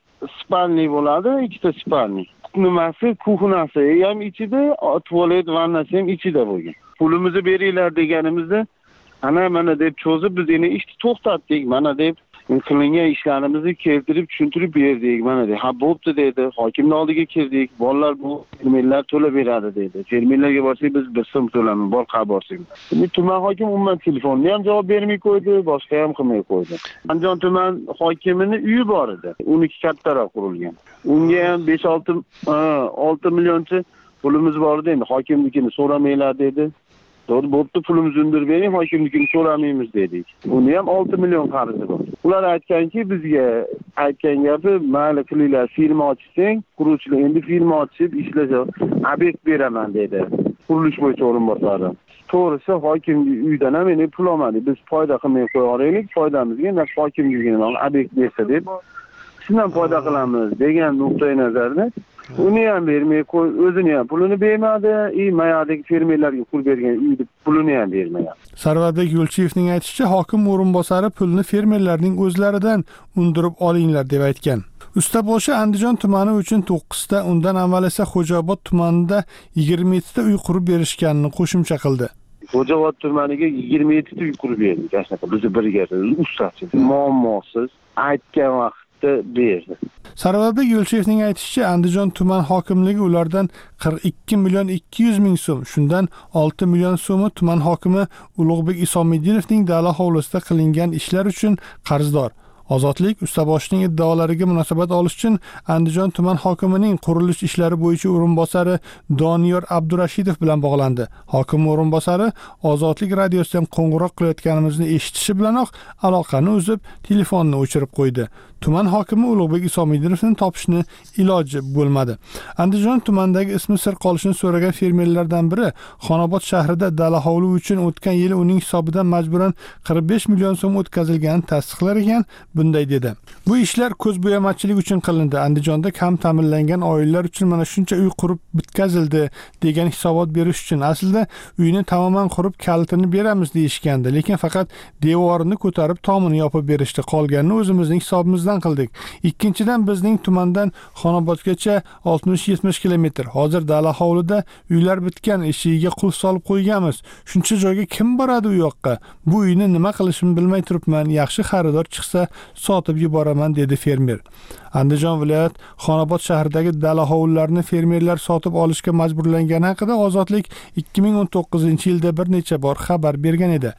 spalni bo'ladi, ikkita spalni. Nimasi, kuxnasi ham ichida, tualet vannasi ham ichida bo'lgan. Pulimizni beringlar deganimizda, ana mana deb cho'zib biz endi ishni to'xtatdik, mana deb qilingan ishlarimizni keltirib tushuntirib berdik, mana deb. Ha bo'pti dedi. Hokimning oldiga kirdik. Bolalar bu fermerlar to'lab beradi dedi. Fermerlarga borsak biz bir so'm to'lamiz, bor qa borsak. Endi tuman hokim umuman telefonni ham javob bermay qo'ydi, boshqa ham qilmay qo'ydi. Andijon tuman hokimining uyi bor edi. uniki kattaroq qurilgan. Unga ham besh olti millioncha pulimiz bor edi. Endi hokimlikini so'ramanglar dedi. To'g'ri, bo'pti, pulimizni undirib bering, hokimlikni so'ramaymiz dedik. Uni ham olti million qarzi bor. Ular aytganki, bizga aytgan gapi, mayli qilinglar, firma ochsang, quruvchilar endi firma ochib ishlashadi, obyekt beraman dedi. qurilish bo'yicha o'rinbosari. To'g'risi hokimlik uydan ham meni pul olmadi. Biz foyda qilmay qo'yaylik, foydamizga endi hokimlikdan obyekt bersa deb shundan foyda qilamiz degan nuqtai nazarda uni ham bermay qo'y, o'zini ham pulini bermadi, i mayadagi fermerlarga pul bergan uyni pulini ham bermagan.
Sarvarbek Yo'lchiyevning aytishicha, hokim o'rinbosari pulni fermerlarning o'zlaridan undirib olinglar deb aytgan. Ustaboshi Andijon tumani uchun to'qqiz ta, undan avval esa Xo'jaobod tumanida yigirma yetti ta uy qurib berishganini qo'shimcha qildi.
Xo'jaobod tumaniga yigirma yetti ta uy qurib berdik, ashunaqa bizni brigada ustachi. Muammosiz aytgan vaqtda berdi.
Sarvarbek Yo'lchiyevning aytishicha, Andijon tuman hokimligi ulardan qirq ikki million ikki yuz ming so'm, shundan olti million so'mi tuman hokimi Ulug'bek Isomiddinovning dala hovlisida qilingan ishlar uchun qarzdor. Ozodlik Ustaboshining iddaolariga munosabat olish uchun Andijon tuman hokimining qurilish ishlari bo'yicha o'rinbosari Doniyor Abdurashidov bilan bog'landi. Hokim o'rinbosari Ozodlik radiosidan qo'ng'iroq qilayotganimizni eshitishi bilanoq aloqani uzib, telefonni o'chirib qo'ydi. Tuman hokimi Ulug'bek Isomiddinovni topishni iloji bo'lmadi. Andijon tumanidagi ismi sir qolishini so'ragan fermerlardan biri Xonobod shahrida dala hovli uchun o'tgan yili uning hisobidan majburan qirq besh million so'm o'tkazilganini tasdiqlar ekan. Bunday dedi. Bu ishlar ko'zbo'yamachilik uchun qilindi. Andijonda kam ta'minlangan oilalar uchun mana shuncha uy qurib bitkazildi degan hisobot berish uchun. Aslida uyni tamoman qurib kalitini beramiz deyishgandi, lekin faqat devorini ko'tarib tomini yopib berishdi. Qolganini o'zimizning hisobimizdan qildik. Ikkinchidan, bizning tumandan Xonobodgacha oltmish yetmish kilometr. Hozir dala hovlida uylar bitgan, eshigiga qulf solib qo'yganmiz. Shuncha joyga kim boradi u yoqqa? Bu uyni nima qilishimni bilmay turibman. Yaxshi xaridor chiqsa sotib yuboraman dedi fermer. Andijon viloyat Xonobod shahridagi dala hovlilarini fermerlar sotib olishga majburlangani haqida Ozodlik ikki ming o'n to'qqizinchi yilda bir necha bor xabar bergan edi.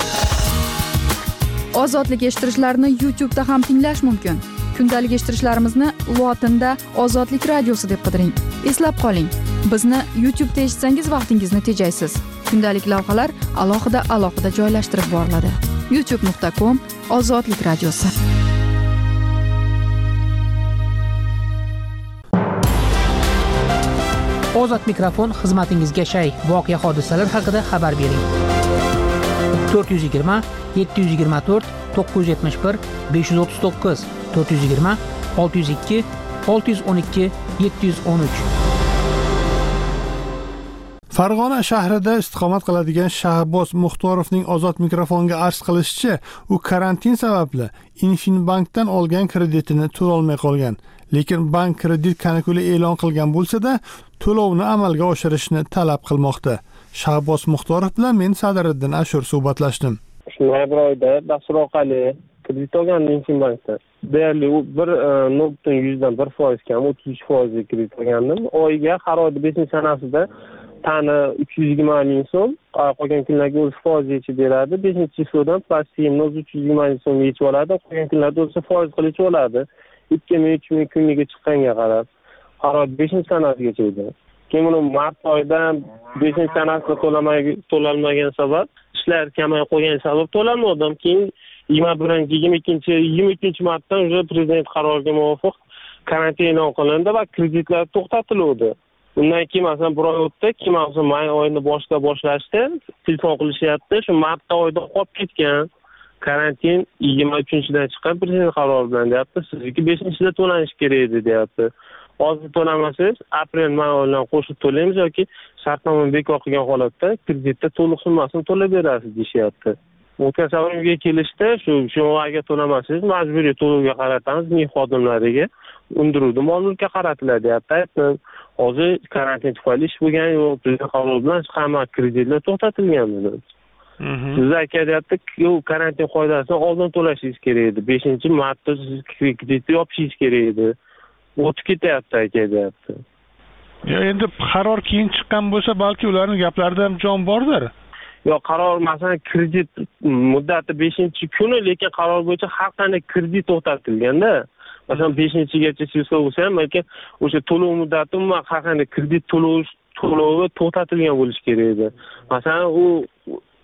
Ozodlik eshittirishlarni YouTube'da ham tinglash mumkin. Kundalik eshittirishlarimizni lotinda Ozodlik radiosi deb qidiring. Eslab qoling, bizni YouTube'da eshitsangiz vaqtingizni tejaysiz. Kundalik lavhalar alohida alohida joylashtirib boriladi. youtube nuqta com Ozodlik radiosi.
Ozod mikrofon xizmatingizga shay. Voqea hodisalar haqida xabar bering. to'rt yuz yigirma yetti yuz yigirma to'rt to'qqiz yuz yetmish bir besh yuz o'ttiz to'qqiz to'rt yuz yigirma olti yuz ikki olti yuz o'n ikki yetti yuz o'n uch.
Farg'ona shahrida istiqomat qiladigan Shahboz Muxtorovning Ozod mikrofonga arz qilishicha, u karantin sababli Infinbankdan olgan kreditini to'lolmay qolgan. Lekin bank kredit kanikuli e'lon qilgan bo'lsa-da, to'lovni amalga oshirishni talab qilmoqda. Shahboz Muxtorov bilan men Sadiriddin Ashur suhbatlashdim.
Noyabr oyida dastur orqali kredit olgandim Infinbankdan. Deyarli bir nol butun yuzdan bir foiz kam o'ttiz uch foiz kredit olgandim. Oyiga har oyda beshinchi sanasida tani uch yuz yigirma ming so'm, qolgan kunlarga o'zi foiz yechib beradi. beshinchi chifrodan plastikni o'zi uch yuz yigirma ming so'm yechib oladi. Qolgan kunlarda o'zi foiz qilib oladi. ikki ming uch ming kunliga chiqqanga qarab har oy beshinchi sanasigacha edi. Keyin uni mart oyida beshinchi sanasini to'lamay to'lalmagan sabab, ishlar kamayib qolgan sabab to'lamadim. Keyin yigirma birinchi yigirma ikkinchi yigirma ikkinchi martdan уже prezident qaroriga muvofiq karantin e'lon qilindi va kreditlar to'xtatildi. Undan keyin masalan bir oy o'tdi, keyin masalan may oyini boshida boshlashdi, telefon qilishyapti. Shu mart oyida qolib ketgan karantin yigirma uchinchidan chiqqan prezident qarori bilan deyapti. Sizniki beshinchida to'lanish kerak edi deyapti. Hozir to'lamasangiz aprel may oyidan qo'shib to'laymiz yoki shartnomani bekor qilgan holatda kreditda to'liq summasini to'lab berasiz deyishyapti. O'tgan savolga kelishdi, shu shu oyga to'lamasangiz majburiy to'lovga qaratamiz, mehnat xodimlariga undiruvdi mol-mulkka qaratiladi deyapti. Aytdim, hozir karantin tufayli ish bo'lgani yo'q, prezident qarori bilan hamma kreditlar to'xtatilgan dedi. Siz aytyapti, u karantin qoidasidan oldin to'lashingiz kerak edi. beshinchi martda siz kreditni yopishingiz kerak edi. O'tib ketyapti aytyapti.
Ya endi qaror keyin chiqqan bo'lsa, balki ularning gaplarida ham jon bordir.
Yo'q, qaror masalan kredit muddati beshinchi kuni, lekin qaror bo'yicha har qanday kredit to'xtatilganda, masalan beshinchigacha sezsa bo'lsa ham, lekin o'sha to'lov muddati umuman har qanday kredit to'lov to'lovi to'xtatilgan bo'lishi kerak edi. Masalan, u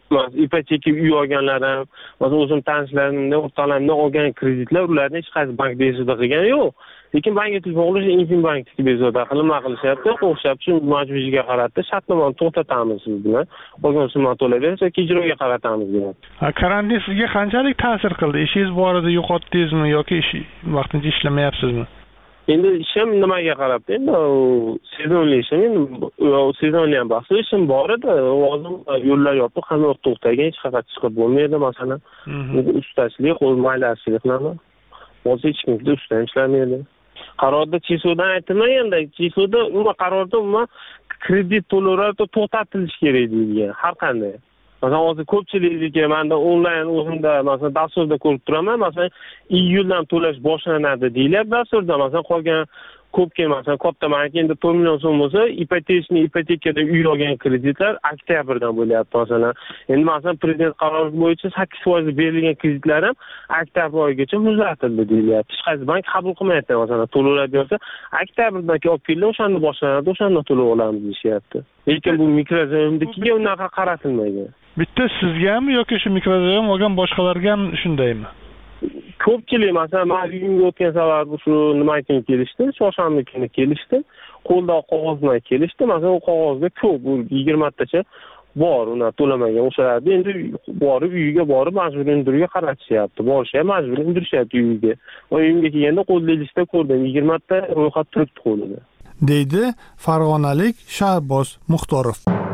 ipoteka uy olganlar ham, masalan o'zim tanishlarimda, o'rtoqlarimdan olgan kreditlar ularni hech qaysi bank bezovta qilgani yo'q. Lekin bankga telefon qilish Infinbankniki bezovta qilib nima qilishyapti, qo'shyapti, shu majburiga qaratdi, shartnomani to'xtatamiz siz bilan. Qolgan summani to'layversa, ijroga qaratamiz deyapti.
Ha, karantin sizga qanchalik ta'sir qildi? Ishingiz bor edi, yo'qotdingizmi yoki ish vaqtincha ishlamayapsizmi?
Endi ishim nimaga qarab, endi sezonli ishim, endi sezonli ham bahs ishim bor edi. Hozir yo'llar yopiq, hamma to'xtagan, hech qayerga chiqib bo'lmaydi, masalan. Ustachilik, qo'l maylarchilik qilaman. Hozir hech kimda usta ishlamaydi. Qarorda Chisodan aytilmaganda, Chisoda umuman qarorda umuman kredit to'lovlari to'xtatilishi kerak deyilgan, har qanday. Masalan, hozir ko'pchilikga menda onlayn o'zimda masalan dasturda ko'rib turaman, masalan, iyuldan to'lash boshlanadi deyilyapti dasturda. Masalan, qolgan ko'pga masalan katta manki endi to'rt million so'm bo'lsa, ipotechniy ipotekada uy olgan kreditlar oktyabrdan bo'lyapti masalan. Endi masalan prezident qarori bo'yicha sakkiz foiz berilgan kreditlar ham oktyabr oyigacha muzlatildi deyilyapti. Hech qaysi bank qabul qilmayapti masalan, to'lovlar bersa, oktyabrdan olib kelib o'shanda boshlanadi, o'shanda to'lov olamiz deyishyapti. Lekin bu mikrozayomnikiga unaqa qaratilmaydi.
Bitta sizgami yoki shu mikrozayom olgan boshqalarga ham shundaymi?
Ko'pchilik masalan men uyimga o'tgan safar shu nima uchun kelishdi, chorshanba kuni kelishdi, qo'lda qog'oz bilan kelishdi. Masalan, u qog'ozda ko'p, bu yigirma tacha bor, uni to'lamagan o'shalarni endi borib uyiga borib majburiy undirishga qaratishyapti. Borishi ham majburiy undirishyapti uyiga. Uyimga kelganda qo'lda listda ko'rdim, yigirma ta ro'yxat turibdi qo'lida.
Deydi Farg'onalik Shahboz Muxtorov.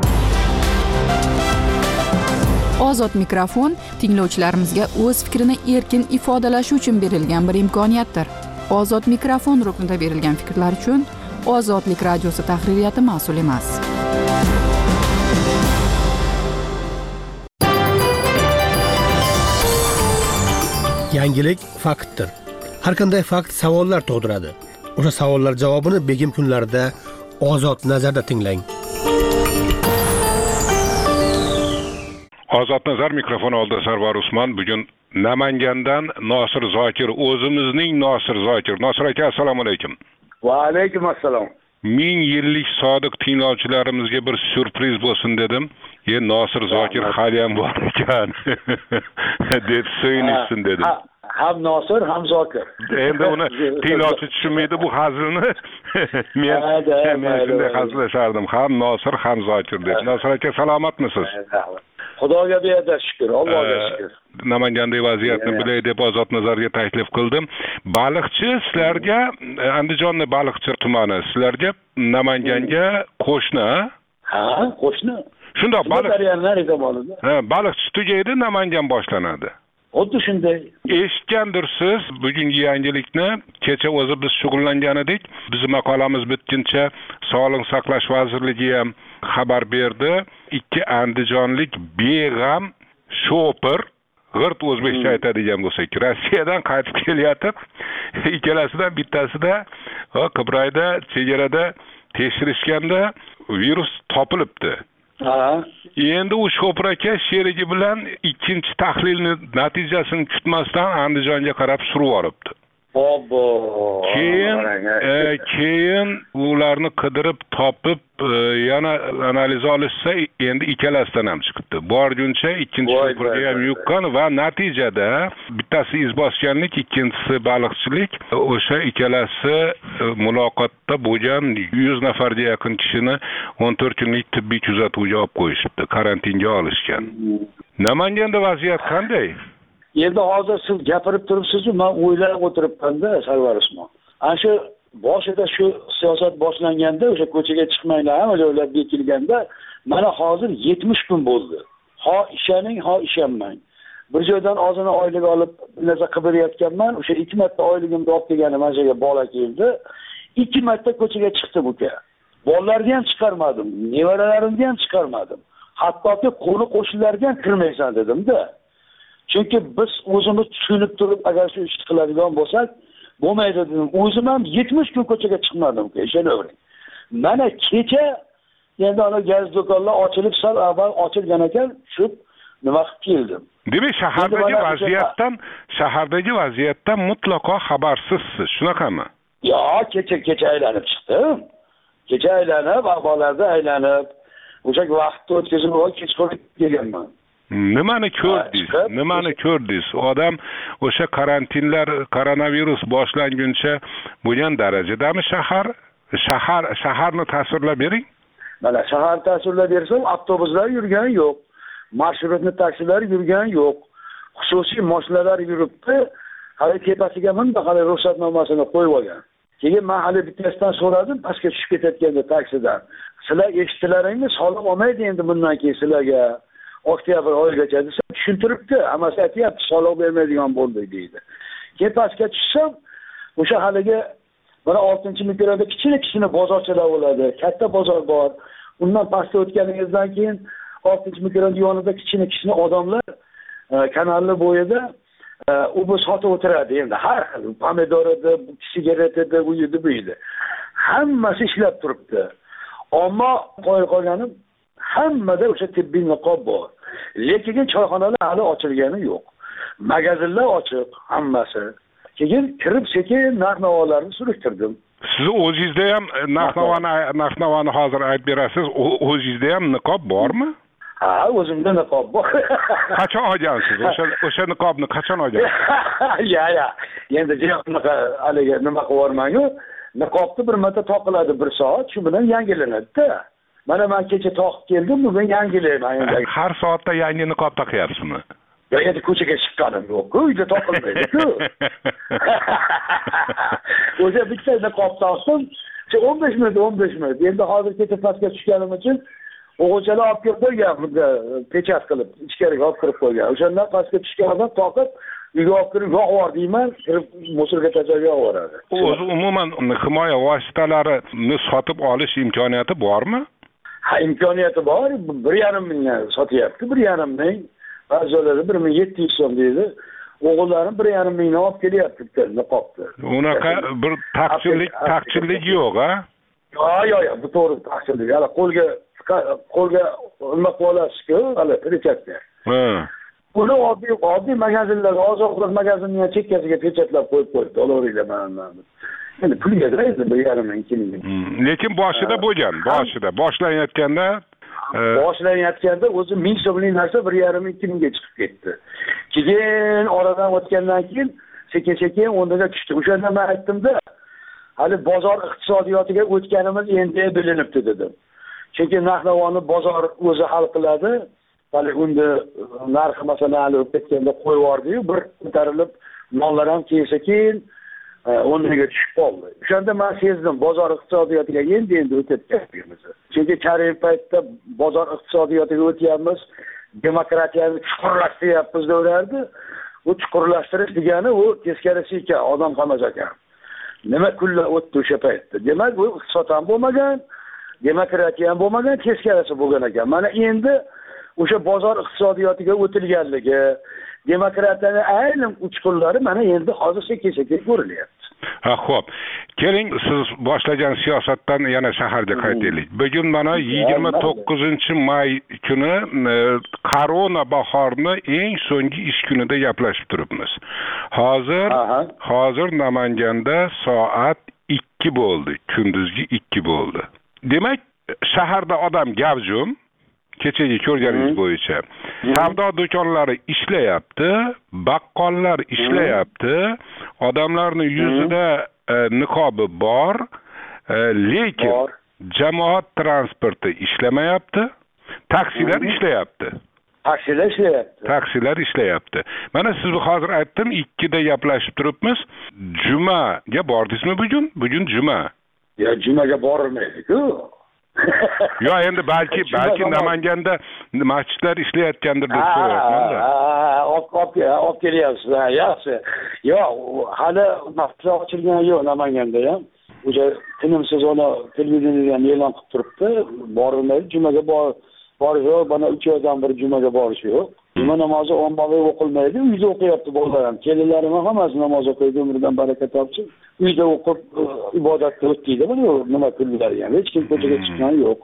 Ozod mikrofon tinglovchilarimizga o'z fikrini erkin ifodalashi uchun berilgan bir imkoniyatdir. Ozod mikrofon ruknida berilgan fikrlar uchun Ozodlik radiosi tahririyati mas'ul emas.
Yangilik faktdir. Har qanday fakt savollar tug'diradi. O'sha savollar javobini begim kunlarida Ozod nazarda tinglang.
Ozod nazar mikrofon oldida Sarvar Usmon. Bugun Namangandan Nosir Zokir, o'zimizning Nosir Zokir. Nosir aka, assalomu alaykum.
Va alaykum assalom.
Ming yillik sodiq tinglovchilarimizga bir syurpriz bo'lsin dedim. Ye Nosir Zokir hali ham bor ekan deb so'ynishsin dedim.
Ham Nosir, ham Zokir.
Endi uni tinglovchi tushunmaydi bu hazilni. Men men shunday hazillashardim. Ham Nosir, ham Zokir deb. Nosir aka, salomatmisiz?
Xudoga berdi shukr, Allohga shukr.
Namangandagi vaziyatni bilay deb Ozod nazarga taklif qildim. Baliqchi sizlarga, Andijonning Baliqchi tumani sizlarga Namanganga qo'shni.
Ha, qo'shni.
Shundoq baliq.
Ha,
Baliqchi tugaydi, Namangan boshlanadi.
Xuddi shunday.
Eshitgandirsiz, bugungi yangilikni kecha o'zi biz shug'ullangan edik. Bizning maqolamiz bitguncha Sog'liqni saqlash vazirligi ham xabar berdi. Ikki andijonlik beg'am shopir, g'irt o'zbekcha aytadigan bo'lsak, Rossiyadan qaytib kelyapti. Ikkalasidan bittasida Qibrayda chegarada tekshirishganda virus topilibdi.
Ha.
Endi u shopir aka sherigi bilan ikkinchi tahlilni natijasini kutmasdan Andijonga qarab surib olibdi.
Obbo.
Keyin e, keyin ularni qidirib topib e, yana analiz olishsa endi ikkalasidan ham chiqibdi. Borguncha ikkinchi shopirga ham yuqqan va natijada bittasi iz bosganlik, ikkinchisi baliqchilik. O'sha ikkalasi e, muloqotda bo'lgan yuz nafarga yaqin kishini o'n to'rt kunlik tibbiy kuzatuvga olib qo'yishibdi, karantinga olishgan. Namanganda vaziyat qanday?
Endi hozir siz gapirib turibsiz-ku, men o'ylab o'tiribman-da, Sarvar Usmon. Ana shu boshida shu siyosat boshlanganda, o'sha ko'chaga chiqmanglar, o'ylab bekilganda, mana hozir yetmish kun bo'ldi. Ha ishoning, ha ishonmang. Bir joydan ozini oylik olib narsa qilib berayotganman, o'sha ikki marta oyligimni olib kelganim mana shu bola keldi. ikki marta ko'chaga chiqdi buka. Bolalarni ham chiqarmadim, nevaralarimni ham chiqarmadim. Hattoki qo'ni qo'shnilarga ham kirmaysan dedim-da. Chunki biz o'zimiz tushunib turib, agar shu ishni qiladigan bo'lsak, bo'lmaydi dedim. O'zim ham yetmish kun ko'chaga chiqmadim, ishonavering. Mana kecha endi ana gaz do'konlar ochilib, sal avval ochilgan ekan, tushib nima qilib keldim.
Demak, shahardagi vaziyatdan, shahardagi vaziyatdan mutlaqo xabarsizsiz, shunaqami?
Yo'q, kecha kecha aylanib chiqdim. Kecha aylanib, ahvollarda aylanib, o'sha vaqtni o'tkazib, kechqurun kelganman.
Nimani ko'rdingiz? Nimani ko'rdingiz? Odam o'sha karantinlar, koronavirus boshlanguncha bo'lgan darajadami shahar? Shahar shaharni tasvirlab bering.
Mana shahar tasvirlab bersam, avtobuslar yurgani yo'q. Marshrutli taksilar yurgani yo'q. Xususiy mashinalar yuribdi. Hali tepasiga bunda hali ruxsatnomasini qo'yib olgan. Keyin men hali bittasidan so'radim, pastga tushib ketayotganda taksidan. Sizlar eshitdilaringmi? Soliq olmaydi endi bundan keyin sizlarga. Oktyabr oyigacha desa tushuntiribdi. Hammasi aytyapti, soliq bermaydigan bo'ldi deydi. Keyin pastga tushsam, o'sha haligi mana oltinchi mikroda kichik-kichik bozorchalar bo'ladi. Katta bozor bor. Undan pastga o'tganingizdan keyin oltinchi mikroning yonida kichik-kichik odamlar kanalni bo'yida u bu sotib o'tiradi endi har xil pomidor edi, sigaret edi, u edi, bu edi. Hammasi ishlab turibdi. Ammo qo'yib qolganim hammada o'sha tibbiy niqob bor. Lekin choyxonalar hali ochilgani yo'q. Magazinlar ochiq hammasi. Keyin kirib sekin narx-navolarni surishtirdim.
Siz o'zingizda ham narx-navoni narx-navoni hozir aytib berasiz. O'zingizda ham niqob bormi?
Ha, o'zimda niqob bor.
Qachon olgansiz? O'sha o'sha niqobni qachon olgansiz?
Ya, ya. Endi bunaqa haliga nima qilaverman-ku? Niqobni bir marta toqiladi bir soat, shu bilan yangilanadi-da. Mana men kecha toqib keldim, bugun yangilayman endi.
Har soatda yangi niqob taqyapsizmi?
Ya endi ko'chaga chiqqanim yo'q-ku, uyda toqilmaydi-ku. O'sha bitta niqob taqdim, o'n besh minut, o'n besh minut. Endi hozir kecha pastga tushganim uchun o'g'ilchalar olib kelib qo'ygan, bunda pechat qilib, ichkariga olib kirib qo'ygan. O'shandan pastga tushganimda toqib, uyga olib kirib yo'q deyman, kirib musorga tashlab yo'qoradi.
O'zi umuman himoya vositalarini sotib olish imkoniyati bormi?
Ha, imkoniyati bor. bir yarim mingdan sotyapti, bir yarim ming. Ba'zilar bir ming yetti yuz so'm deydi. O'g'illarim bir yarim mingdan olib kelyapti bitta niqobni.
Unaqa bir taqchillik, taqchillik yo'q, ha?
Yo'q, yo'q, yo'q, bu to'g'ri taqchillik. Hali qo'lga qo'lga nima qilib olasiz-ku, hali pechatga.
Ha.
Buni oddiy oddiy magazinlar, oziq-ovqat magazinining chekkasiga pechatlab qo'yib qo'ydi. Olaveringlar mana. Endi pulga endi bir yarim ming, ikki ming.
Lekin boshida bo'lgan, boshida, boshlanayotganda
boshlanayotganda o'zi ming so'mlik narsa bir yarim ming, ikki mingga chiqib ketdi. Keyin oradan o'tgandan keyin sekin-sekin o'rniga tushdi. O'shanda men aytdim-da, hali bozor iqtisodiyotiga o'tganimiz endi bilinibdi dedim. Chunki narx-navoni bozor o'zi hal qiladi. Hali unda narxi masalan hali o'tganda qo'yib yubordi-yu, bir ko'tarilib nonlar ham keyin-sekin o'rniga tushib qoldi. O'shanda men sezdim, bozor iqtisodiyotiga endi-endi o'tayotganimiz. Chunki karim paytda bozor iqtisodiyotiga o'tyapmiz, demokratiyani chuqurlashtiryapmiz deyardi. U chuqurlashtirish degani u teskarisi ekan, odam qamash ekan. Nima kunlar o'tdi o'sha paytda? Demak, bu iqtisod ham bo'lmagan, demokratiya ham bo'lmagan, teskarisi bo'lgan ekan. Mana endi o'sha bozor iqtisodiyotiga o'tilganligi, demokratiyaning ayrim uchqunlari mana endi hozir sekin-sekin ko'rilyapti.
Ha, xo'p. Keling, siz boshlagan siyosatdan yana shaharga qaytaylik. Bugun mana yigirma to'qqizinchi may kuni korona bahorini eng so'nggi ish kunida gaplashib turibmiz. Hozir hozir Namanganda soat ikki bo'ldi, kunduzgi ikki bo'ldi. Demak, shaharda odam gavjum. Kechagi ko'rganingiz bo'yicha savdo do'konlari ishlayapti, baqqollar ishlayapti, odamlarning yuzida niqobi bor, lekin jamoat transporti ishlamayapti, taksilar ishlayapti.
Taksilar ishlayapti.
Taksilar ishlayapti. Mana siz hozir aytdim, ikkida gaplashib turibmiz. Jumaga bordingizmi bugun? Bugun juma.
Ya jumaga borilmaydi-ku.
Yo, endi balki balki Namanganda masjidlar ishlayotgandir deb so'rayapman-da.
Ha, olib kelyapsiz. Yaxshi. Yo'q, hali masjidlar ochilgani yo'q Namanganda ham. O'sha tinimsiz ona televideniyada e'lon qilib turibdi, borilmaydi. Jumaga bor borish yo'q, bana uch oydan bir jumaga borish yo'q. Juma namozi ommaviy o'qilmaydi, uyda o'qiyapti bolalar ham. Kelinlarim ham hammasi namoz o'qiydi, umridan baraka topsin. Uyda o'qib ibodatda o'tdiydi. Buni nima qildilar ham, hech kim ko'chaga chiqqani yo'q.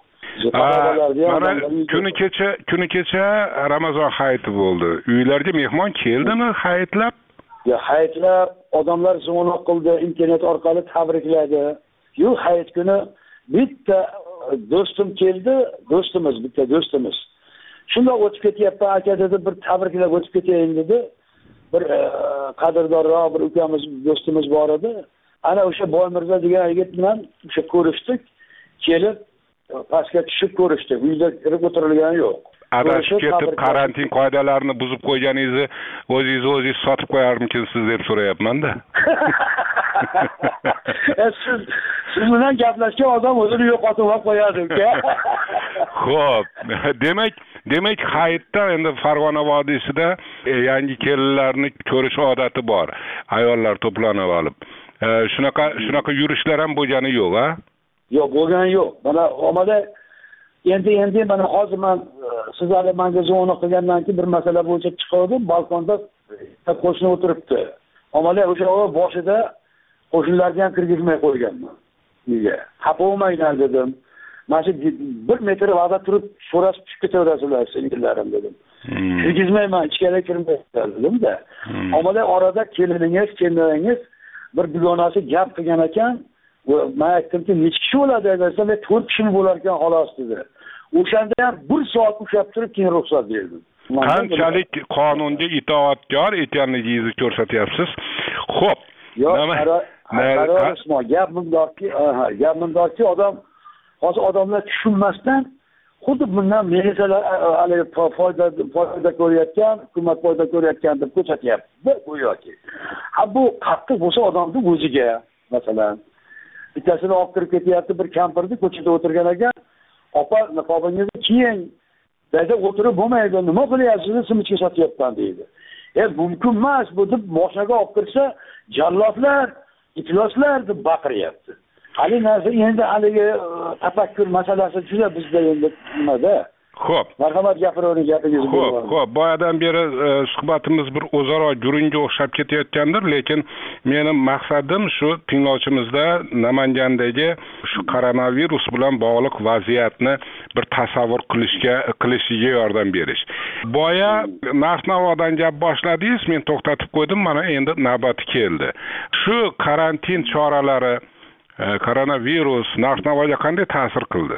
Mana kuni kecha kuni kecha Ramazon hayiti bo'ldi. Uylarga mehmon keldimi hayitlab?
Ya hayitlab odamlar zo'noq qildi, internet orqali tabrikladi. Yo'q, hayit kuni bitta do'stim keldi, do'stimiz, bitta do'stimiz. shundoq o'tib ketyapti aka dedi, bir tabriklab o'tib ketayin dedi. Bir qadrdonroq bir ukamiz, do'stimiz bor edi. Ana o'sha Boymirzo degan yigit bilan o'sha ko'rishdik. Kelib pastga tushib ko'rishdik. Uyda kirib o'tirilgani yo'q.
Adashib ketib karantin qoidalarini buzib qo'yganingizni o'zingiz o'zingiz sotib qo'yarmikisiz deb so'rayapman-da.
siz siz bilan gaplashgan odam o'zini yo'qotib qo'yadi uka.
Xo'p, demak, demak hayitda endi Farg'ona vodiysida yangi kelinlarni ko'rish odati bor. Ayollar to'planib olib. Shunaqa shunaqa yurishlar ham bo'lgani yo'q, ha?
Yo'q, bo'lgani yo'q. Mana omada endi endi mana hozir men sizlarga menga zo'ni qilgandan keyin bir masala bo'yicha chiqdim, balkonda qo'shni o'tiribdi. Omada o'sha boshida qo'shnilarga ham kirgizmay qo'yganman. Nega? Xafa bo'lmanglar dedim. Mana shu bir metr vaqtda turib so'rashib chiqib ketaverasizlar sengillarim dedim. Kirgizmayman, ichkariga kirmayman dedim-da. Omada orada keliningiz, kelinaringiz bir dugonasi gap qilgan ekan, men aytdimki, necha kishi bo'ladi desam, to'rt kishi bo'lar ekan xolos dedi. O'shanda ham bir soat ushlab turib keyin ruxsat berdim.
Qanchalik qonunga itoatkor ekanligingizni ko'rsatyapsiz. Xo'p.
Nima? Gap mundorki, gap mundorki odam hozir odamlar tushunmasdan xuddi bundan melisalar haligi foyda foyda ko'rayotgan, hukumat foyda ko'rayotgan deb ko'rsatyapti. Go'yoki. Ha bu qattiq bo'lsa odamni o'ziga, masalan, bittasini olib kirib ketyapti, bir kampirni ko'chada o'tirgan ekan, opa niqobingizni kiying, dedi, o'tirib bo'lmaydi, nima qilyapsiz, simichga sotyapman deydi. E mumkin emas bu deb moshinaga olib kirsa, jallodlar, ifloslar deb baqiryapti. Hali narsa endi haligi tafakkur masalasi juda bizda endi nimada?
Xo'p.
Marhamat gapiravering, gapingizni.
Xo'p, xo'p. Boyadan beri suhbatimiz bir o'zaro gurungga o'xshab ketayotgandir, lekin mening maqsadim shu tinglovchimizda Namangandagi shu koronavirus bilan bog'liq vaziyatni bir tasavvur qilishga qilishiga yordam berish. Boya narx-navodan gap boshladingiz, men to'xtatib qo'ydim, mana endi navbati keldi. Shu karantin choralari, koronavirus narx-navoga qanday ta'sir qildi?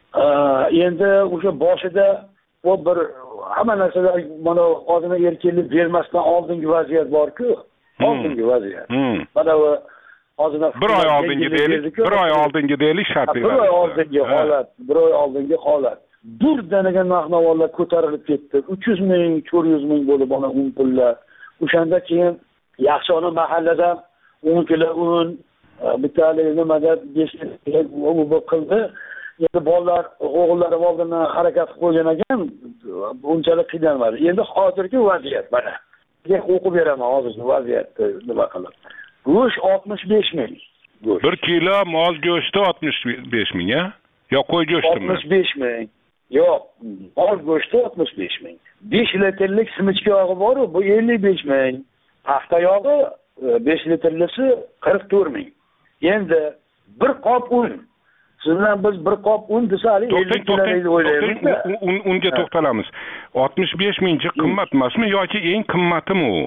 Endi o'sha boshida u bir hamma narsalar mana o'zini erkinlik bermasdan oldingi vaziyat bor-ku, oldingi vaziyat. Mana bu hozir
bir oy oldingi deylik, bir oy oldingi deylik shartlar.
Bir oy oldingi holat, bir oy oldingi holat. Birdaniga narx-navolar ko'tarilib ketdi. uch yuz ming, to'rt yuz ming bo'lib ona un pullar. O'shanda keyin yaxshi ona mahallada o'n kilo un, bittalik nimada besh kilo bu qildi. Endi bolalar, o'g'illarim oldindan harakat qilib qo'ygan ekan, unchalik qiynalmadi. Endi hozirgi vaziyat mana. Sizga o'qib beraman hozirgi vaziyatni nima qilib. Go'sht oltmish besh ming.
bir kilo mol go'shti oltmish besh ming, ha? Yo qo'y go'shtimi?
oltmish besh ming. Yo'q, mol go'shti oltmish besh ming. besh litrlik simichka yog'i bor-ku, bu ellik besh ming. Paxta yog'i besh litrlisi qirq to'rt ming. Endi bir qop un. Sizdan biz bir qop un desa, ellik kilo o'ylaymiz.
Unga to'xtalamiz. oltmish besh ming qimmat emasmi yoki eng qimmatimi u?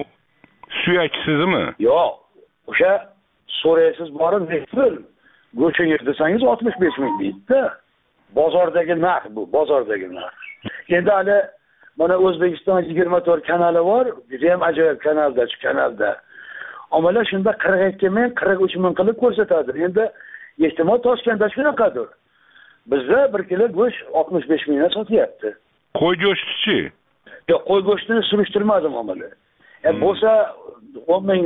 Suyaksizmi?
Yo'q. O'sha so'raysiz borib, nechpul go'shingiz desangiz oltmish besh ming deydi. Bozordagi narx bu, bozordagi narx. Endi hali mana O'zbekiston yigirma to'rt kanali bor, juda ham ajoyib kanalda, shu kanalda. Omalar shunda qirq ikki ming, qirq uch ming qilib ko'rsatadi. Endi ehtimol Toshkentda shunaqadir. Bizda bir kilo go'sht oltmish besh mingdan sotyapti.
Qo'y go'shti-chi?
Yo'q, qo'y go'shtini surishtirmadim omali. E bo'lsa o'n ming,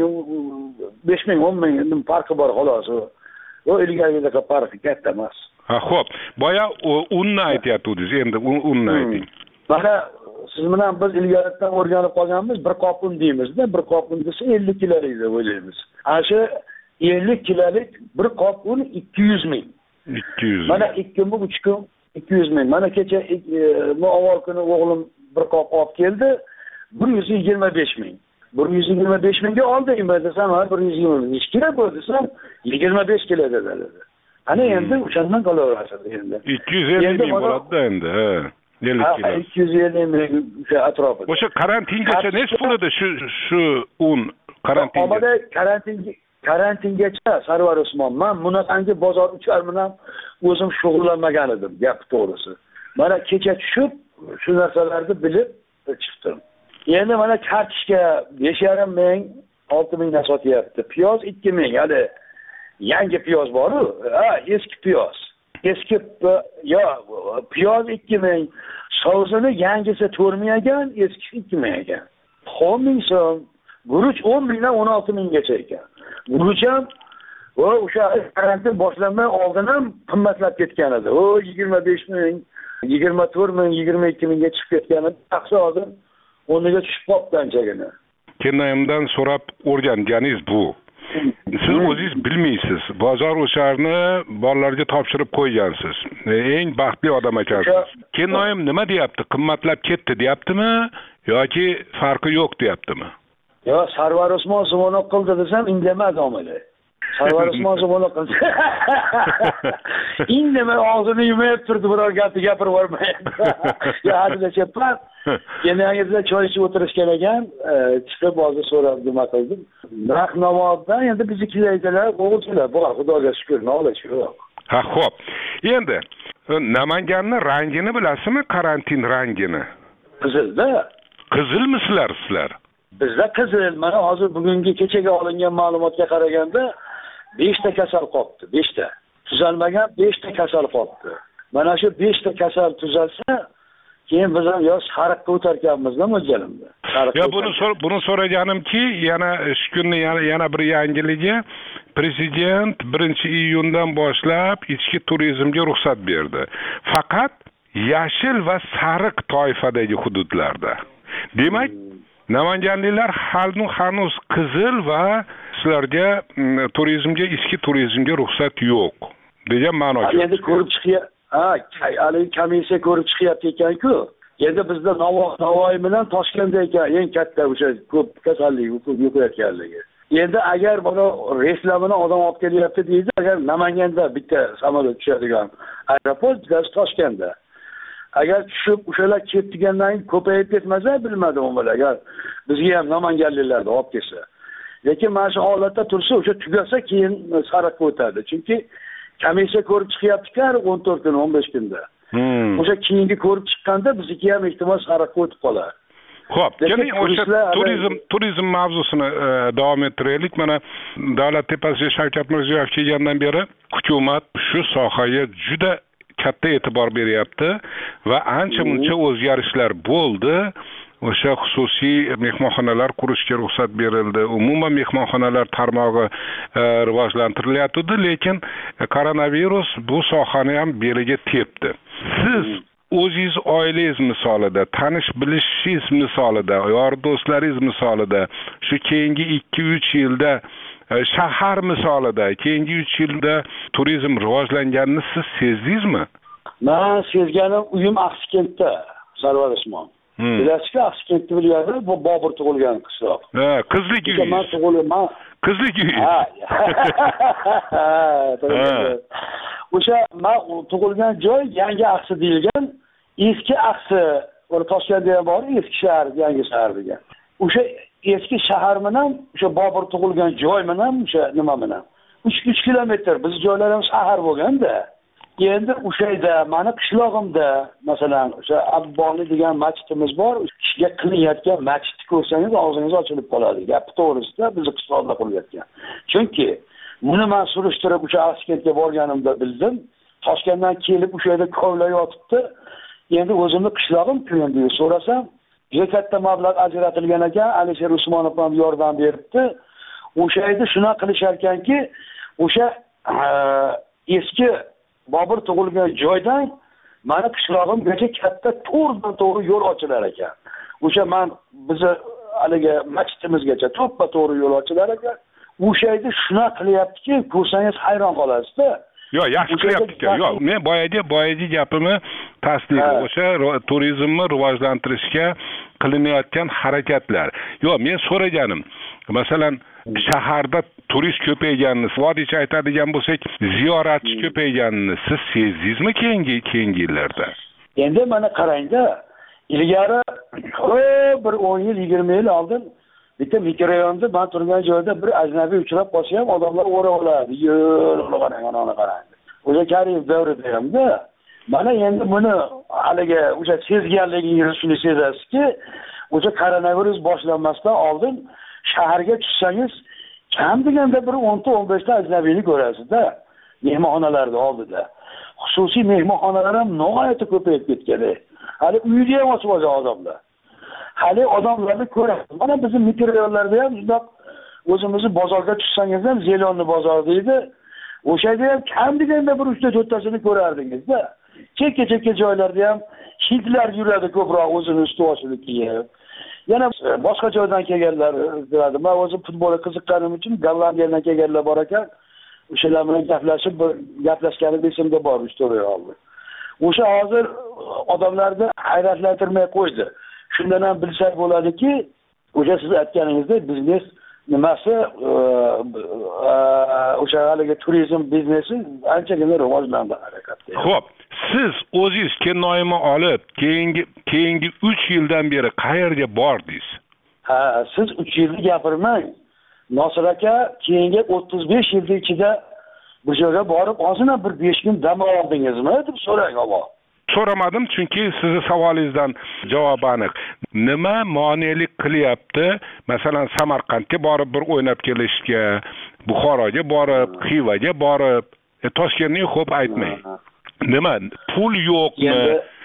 besh ming, o'n ming farqi bor xolos. O ilgarigidagi farqi katta emas.
Ha, xo'p. Boya unni aytyapsiz, endi unni ayting.
Mana siz bilan biz ilgaridan o'rganib qolganmiz, bir qop un deymiz-da, bir qop un desa ellik kilolik deb o'ylaymiz. Ana shu ellik kilolik bir qop un ikki yuz ming.
ikki yuz.
Mana ikki ming, uch kun ikki yuz ming. Mana kecha bu avval kuni o'g'lim bir qop olib keldi, bir yuz yigirma besh ming. bir yuz yigirma besh mingga oldim desam, ha bir yuz yigirma besh kilo bu desam, yigirma besh kilo dedi. Ana endi o'shandan qolaverasiz endi.
ikki yuz ellik ming bo'ladi endi, ha. ellik kilo.
ikki yuz ellik ming o'sha atrofida.
O'sha karantingacha nechta pulida shu shu un karantinga?
Omada karantinga karantingacha Sarvar Usmon, men bunaqangi bozor uchar bilan o'zim shug'ullanmagan edim, gap to'g'risi. Mana kecha tushib shu narsalarni bilib chiqdim. Endi mana kartoshka besh yarim ming, olti mingdan sotyapti. Piyoz ikki ming, hali yangi piyoz bor-ku, ha, eski piyoz. Eski yo piyoz ikki ming, sovusini yangisi to'rt ming ekan, eskisi ikki ming ekan. o'n ming so'm, guruch o'n mingdan o'n olti minggacha ekan. Guruch ham va o'sha karantin boshlanmay oldin ham qimmatlab ketgan edi. O yigirma besh ming, yigirma to'rt ming, yigirma ikki mingga chiqib ketgan edi. Aqsa hozir o'rniga tushib qolibdi anchagina.
Kennoyimdan so'rab o'rganganingiz bu. Siz o'zingiz bilmaysiz. Bozor o'sharni bolalarga topshirib qo'ygansiz. Eng baxtli odam ekansiz. Kennoyim nima deyapti? Qimmatlab ketdi deyaptimi yoki farqi yo'q deyaptimi?
Yo, Sarvar Usmon Zumonov qildi desam indamadi omili. Sarvar Usmon Zumonov qildi. Indamay og'zini yumayib turdi, biror gapni gapirib yubormayapti. Ya hadda chepman. Kenayingizda choy ichib o'tirishgan ekan, chiqib hozir so'rab nima qildim. Navoiydan endi biznikilar o'g'ilchilar bor, Xudoga shukr, nola shu.
Ha, xo'p. Endi Namanganning rangini bilasizmi? Karantin rangini.
Qizilda.
Qizilmisizlar sizlar?
Bizda qizil. Mana hozir bugungi kechaga olingan ma'lumotga qaraganda besh ta kasal qolibdi, besh ta. Tuzalmagan besh ta kasal qolibdi. Mana shu besh ta kasal tuzalsa, keyin biz ham yo sariqqa o'tarkanmizda mo'ljalimda.
Ya buni buni so'raganimki, yana shu kunni yana yana bir yangiligi, prezident birinchi iyundan boshlab ichki turizmga ruxsat berdi. Faqat yashil va sariq toifadagi hududlarda. Demak, namanganliklar hanuz hanuz qizil va sizlarga turizmga, ichki turizmga ruxsat yo'q degan ma'noga.
Endi ko'rib chiqyapti. Ha, hali komissiya ko'rib chiqyapti ekan-ku. Endi bizda Navoiy bilan Toshkentda ekan eng katta o'sha ko'p kasallik yuqayotganligi. Endi agar buni reyslarni odam olib kelyapti deydi, agar Namanganda bitta samolyot tushadigan aeroport biz Toshkentda. Agar tushib o'shalar ketgandan keyin ko'payib ketmasa, bilmadim ular. Agar bizga ham namanganliklarni olib kelsa. Lekin mana shu holatda tursa, o'sha tugasa keyin sariqqa o'tadi. Chunki komissiya ko'rib chiqyapti-ku o'n to'rt kun, o'n besh kunda. O'sha keyingi ko'rib chiqqanda bizniki ham ehtimol sariqqa o'tib qolar.
Xo'p, keling o'sha turizm turizm mavzusini davom ettiraylik. Mana davlat tepasiga Shavkat Mirziyoyev kelgandan beri hukumat shu sohaga juda katta e'tibor beryapti va ancha muncha o'zgarishlar bo'ldi. O'sha xususiy mehmonxonalar qurishga ruxsat berildi. Umuman mehmonxonalar tarmog'i rivojlantirilyapti, lekin koronavirus bu sohani ham beliga tepdi. Siz o'zingiz oilangiz misolida, tanish bilishingiz misolida, yor do'stlaringiz misolida, shu keyingi ikki uch yilda shahar misolida, keyingi uch yilda turizm rivojlanganini siz sezdingizmi?
Men sezganim uyim Aqshkentda, Sarvar Usmon. Bilasizki, Aqshkentni bilyapti, bu Bobur tug'ilgan qishloq.
Ha, qizlik uyi.
Men tug'ilgan,
qizlik uyi.
Ha. O'sha men tug'ilgan joy yangi Aqshi deyilgan, eski Aqshi, o'sha Toshkentda ham bor, eski shahar, yangi shahar degan. O'sha eski shahar bilan o'sha Bobur tug'ilgan joy bilan o'sha nima bilan uch kilometr biz joylar ham shahar bo'lganda. Endi o'sha yerda, meni qishlog'imda, masalan, o'sha Abboli degan masjidimiz bor. Ishga qilinayotgan masjidni ko'rsangiz og'zingiz ochilib qoladi. Gap to'g'risida bizni qishloqda qilayotgan. Chunki buni men surishtirib o'sha Toshkentga borganimda bildim. Toshkentdan kelib o'sha yerda kovlar yotibdi. Endi o'zimni qishlog'im-ku endi so'rasam, juda katta mablag' ajratilgan ekan, Alisher Usmonov ham yordam beribdi. O'sha yerda shuna qilishar ekanki, o'sha eski Bobur tug'ilgan joydan meni qishlog'imgacha katta to'rdan to'g'ri yo'l ochilar ekan. O'sha men bizni haligi masjidimizgacha to'ppa to'g'ri yo'l ochilar ekan. O'sha yerda shuna qilyaptiki, ko'rsangiz hayron qolasiz-da.
Yo'q, yaxshi qilyapti-ku. Yo'q, men boyagi boyagi gapimni tasdiqlayman. O'sha turizmni rivojlantirishga qilinayotgan harakatlar. Yo'q, men so'raganim, masalan, shaharda turist ko'payganini, vodiycha aytadigan bo'lsak, ziyoratchi ko'payganini siz sezdingizmi keyingi keyingi yillarda?
Endi mana qarangda, ilgari bir o'n yil, yigirma yil oldin bitta mikrorayonda men turgan joyda bir ajnabiy uchrab qolsa ham odamlar o'ra oladi. Yo'q, qarang, ana qarang. O'sha Karimov davrida hamda Mana endi buni haligi o'sha sezganligingizni shuni sezasizki, o'sha koronavirus boshlanmasdan oldin shaharga tushsangiz kam deganda bir o'nta o'n beshta ajnabiyni ko'rasiz-da, mehmonxonalarda oldida. Xususiy mehmonxonalar ham nihoyatda ko'payib ketgan. Hali uyda ham ochib olgan odamlar. Hali odamlarni ko'rasiz. Mana bizning mikrorayonlarda ham shundoq o'zimizni bozorga tushsangiz ham Zelonni bozor deydi. O'sha yerda ham kam deganda bir uchta to'rttasini ko'rardingiz-da. Chekka-chekka joylarda ham hindlar yuradi ko'proq o'zini usti-boshini kiyib. Yana boshqa joydan kelganlar bo'ladi. Men o'zim futbolga qiziqqanim uchun Gollandiyadan kelganlar bor ekan. O'shalar bilan gaplashib, gaplashganim esimda bor uch to'rt oy oldin. O'sha hozir odamlarni hayratlantirmay qo'ydi. Shundan ham bilsak bo'ladiki, o'sha siz aytganingizdek biznes nimasi o'sha haligi turizm biznesi anchagina rivojlandi harakatda.
Xo'p, siz o'zingiz kennoyimni olib, keyingi keyingi uch yildan beri qayerga bordingiz?
Ha, siz uch yilni gapirmang. Nosir aka keyingi o'ttiz besh yil ichida bu joyga borib, ozgina bir besh kun dam oldingizmi deb so'rang avo.
So'ramadim chunki sizni savolingizdan javob aniq. Nima monelik qilyapti? Masalan, Samarqandga borib bir o'ynab kelishga, Buxoroga borib, Xivaga borib, e, Toshkentni xo'p aytmang. Nima? Pul yo'qmi?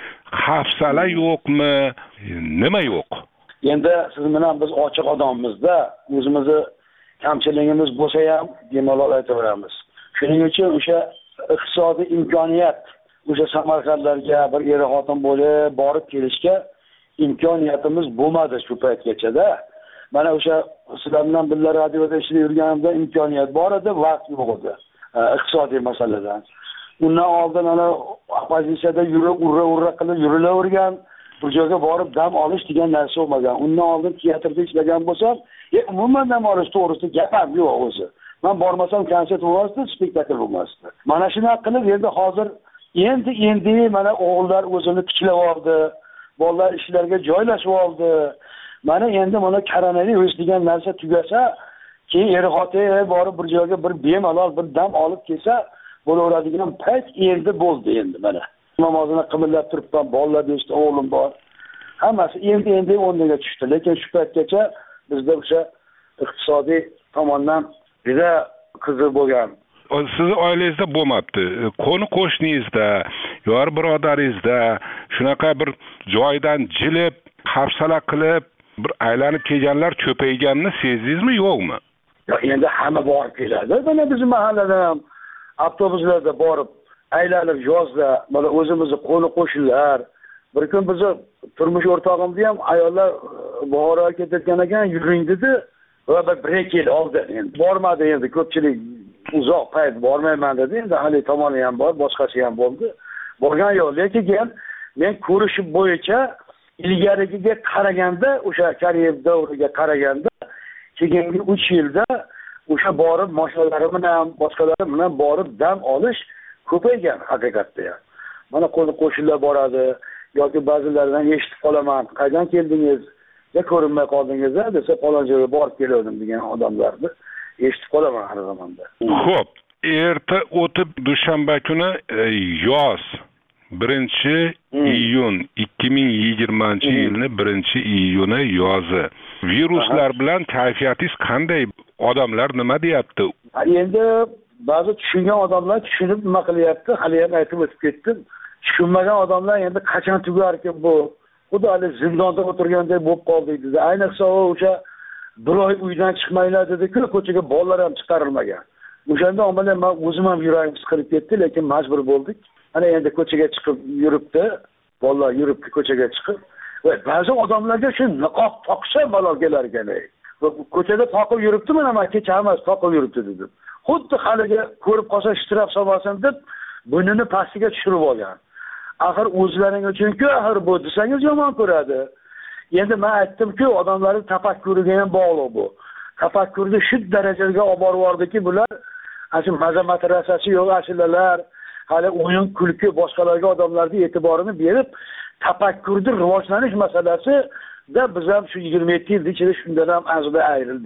Hafsala yo'qmi? Nima yo'q?
Endi siz bilan biz ochiq odammiz-da, o'zimizni kamchiligimiz bo'lsa ham bemalol aytaveramiz. Shuning uchun o'sha iqtisodiy imkoniyat o'sha Samarqandlarga bir er xotin bo'lib borib kelishga imkoniyatimiz bo'lmadi shu paytgacha-da. Mana o'sha sizlar bilan birga radioda ishlab yurganimda imkoniyat bor edi, vaqt yo'q edi. Iqtisodiy masaladan. Undan oldin ana opozitsiyada yurib, urra-urra qilib yurilavergan, bir joyga borib dam olish degan narsa bo'lmagan. Undan oldin teatrda ishlagan bo'lsam, umuman dam olish to'g'risida gap ham yo'q o'zi. Men bormasam konsert bo'lmasdi, spektakl bo'lmasdi. Mana shuna qilib endi hozir endi endi mana o'g'illar o'zini tiklab oldi, bolalar ishlarga joylashib oldi. Mana endi mana koronavirus degan narsa tugasa, keyin er xotin borib bir joyga bir bemalol bir dam olib kelsa bo'laveradigan payt endi bo'ldi endi mana. Namozini qimillab turibman, bolalar beshta o'g'lim bor. Hammasi endi endi o'rniga tushdi. Lekin shu paytgacha bizda o'sha iqtisodiy tomondan juda qiziq bo'lgan.
Sizni oilangizda bo'lmabdi. Qo'ni qo'shningizda, yor birodaringizda shunaqa bir joydan jilib, hafsala qilib, bir aylanib kelganlar ko'payganini sezdingizmi, yo'qmi?
Yo, endi hamma borib keladi. Mana bizning mahallada ham avtobuslarda borib aylanib yozda, mana o'zimizni qo'ni qo'shnilar, bir kun bizni turmush o'rtog'imni ham ayollar Buxoroga ketayotgan ekan, yuring dedi. Va bir ikki yil oldin endi bormadi, endi ko'pchilik uzoq payt bormayman dedi. Endi hali tomoni ham bor, boshqasi ham bo'ldi. Borgan yo'q, lekin men ko'rishib bo'yicha ilgarigiga qaraganda, o'sha Kariyev davriga qaraganda, keyingi uch yilda o'sha borib mashinalari bilan, boshqalari bilan borib dam olish ko'paygan haqiqatda ham. Mana qo'ni qo'shnilar boradi yoki ba'zilaridan eshitib qolaman, qaydan keldingiz? Ya ko'rinmay qoldingiz desa, falon joyga borib keldim degan odamlarni eshitib qolaman har zamonda.
Xo'p, erta o'tib dushanba kuni e, yoz birinchi iyun ikki ming yigirmanchi yilni birinchi iyuni yozi. Viruslar bilan kayfiyatingiz qanday? Odamlar nima deyapti?
Endi ba'zi tushungan odamlar tushunib nima qilyapti, hali ham aytib o'tib ketdim. Tushunmagan odamlar endi qachon tugarkin bu? Xudo hali zindonda o'tirganday bo'lib qoldik dedi. Ayniqsa o'sha bir oy uydan chiqmaylar dedi-ku, ko'chaga bolalar ham chiqarilmagan. O'shanda ommalar men o'zim ham yuragim siqilib ketdi, lekin majbur bo'ldik. Ana endi ko'chaga chiqib yuribdi, bolalar yuribdi ko'chaga chiqib. Va ba'zi odamlarga shu niqob taqsa malol kelar ekan. Ko'chada taqib yuribdi, mana men kecha emas taqib yuribdi dedim. Xuddi haliga ko'rib qolsa shtirab solmasin deb bunini pastiga tushirib olgan. Axir o'zlaring uchun-ku, axir bu desangiz yomon ko'radi. Endi men aytdim-ku, odamlarning tafakkuriga ham bog'liq bu. Tafakkurni shu darajaga olib borib yordiki, bular asl mazamat rasasi yo'q ashulalar, hali o'yin kulki boshqalarga odamlarning e'tiborini berib, tafakkurni rivojlanish masalasi da biz ham shu yigirma yetti yil ichida shundan ham azba ayrildik.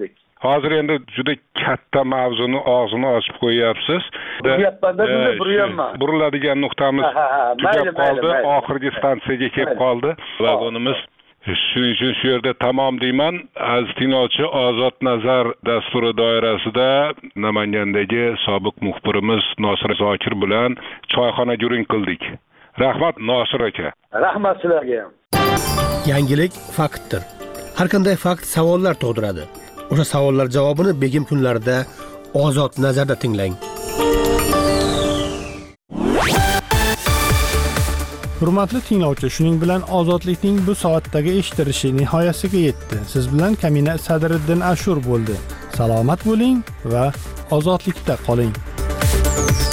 hozir endi juda katta mavzuni og'zini ochib qo'yyapsiz.
Buryapman-da, buryapman.
Buriladigan nuqtamiz tugab qoldi, oxirgi stansiyaga kelib qoldi. Vagonimiz shuning uchun shu yerda tamom deyman. Aziz tinglovchi, Ozod nazar dasturi doirasida Namangandagi sobiq muxbirimiz Nosir Zokir bilan choyxona juring qildik. Rahmat Nosir aka.
Rahmat sizlarga.
Yangilik faktdir. Har qanday fakt savollar tug'diradi. O'sha savollar javobini begim kunlarida Ozod nazarda tinglang.
Hurmatli tinglovchi, shuning bilan ozodlikning bu soatdagi eshitilishi nihoyasiga yetdi. Siz bilan Kamina Sadriddin Ashur bo'ldi. Salomat bo'ling va ozodlikda qoling.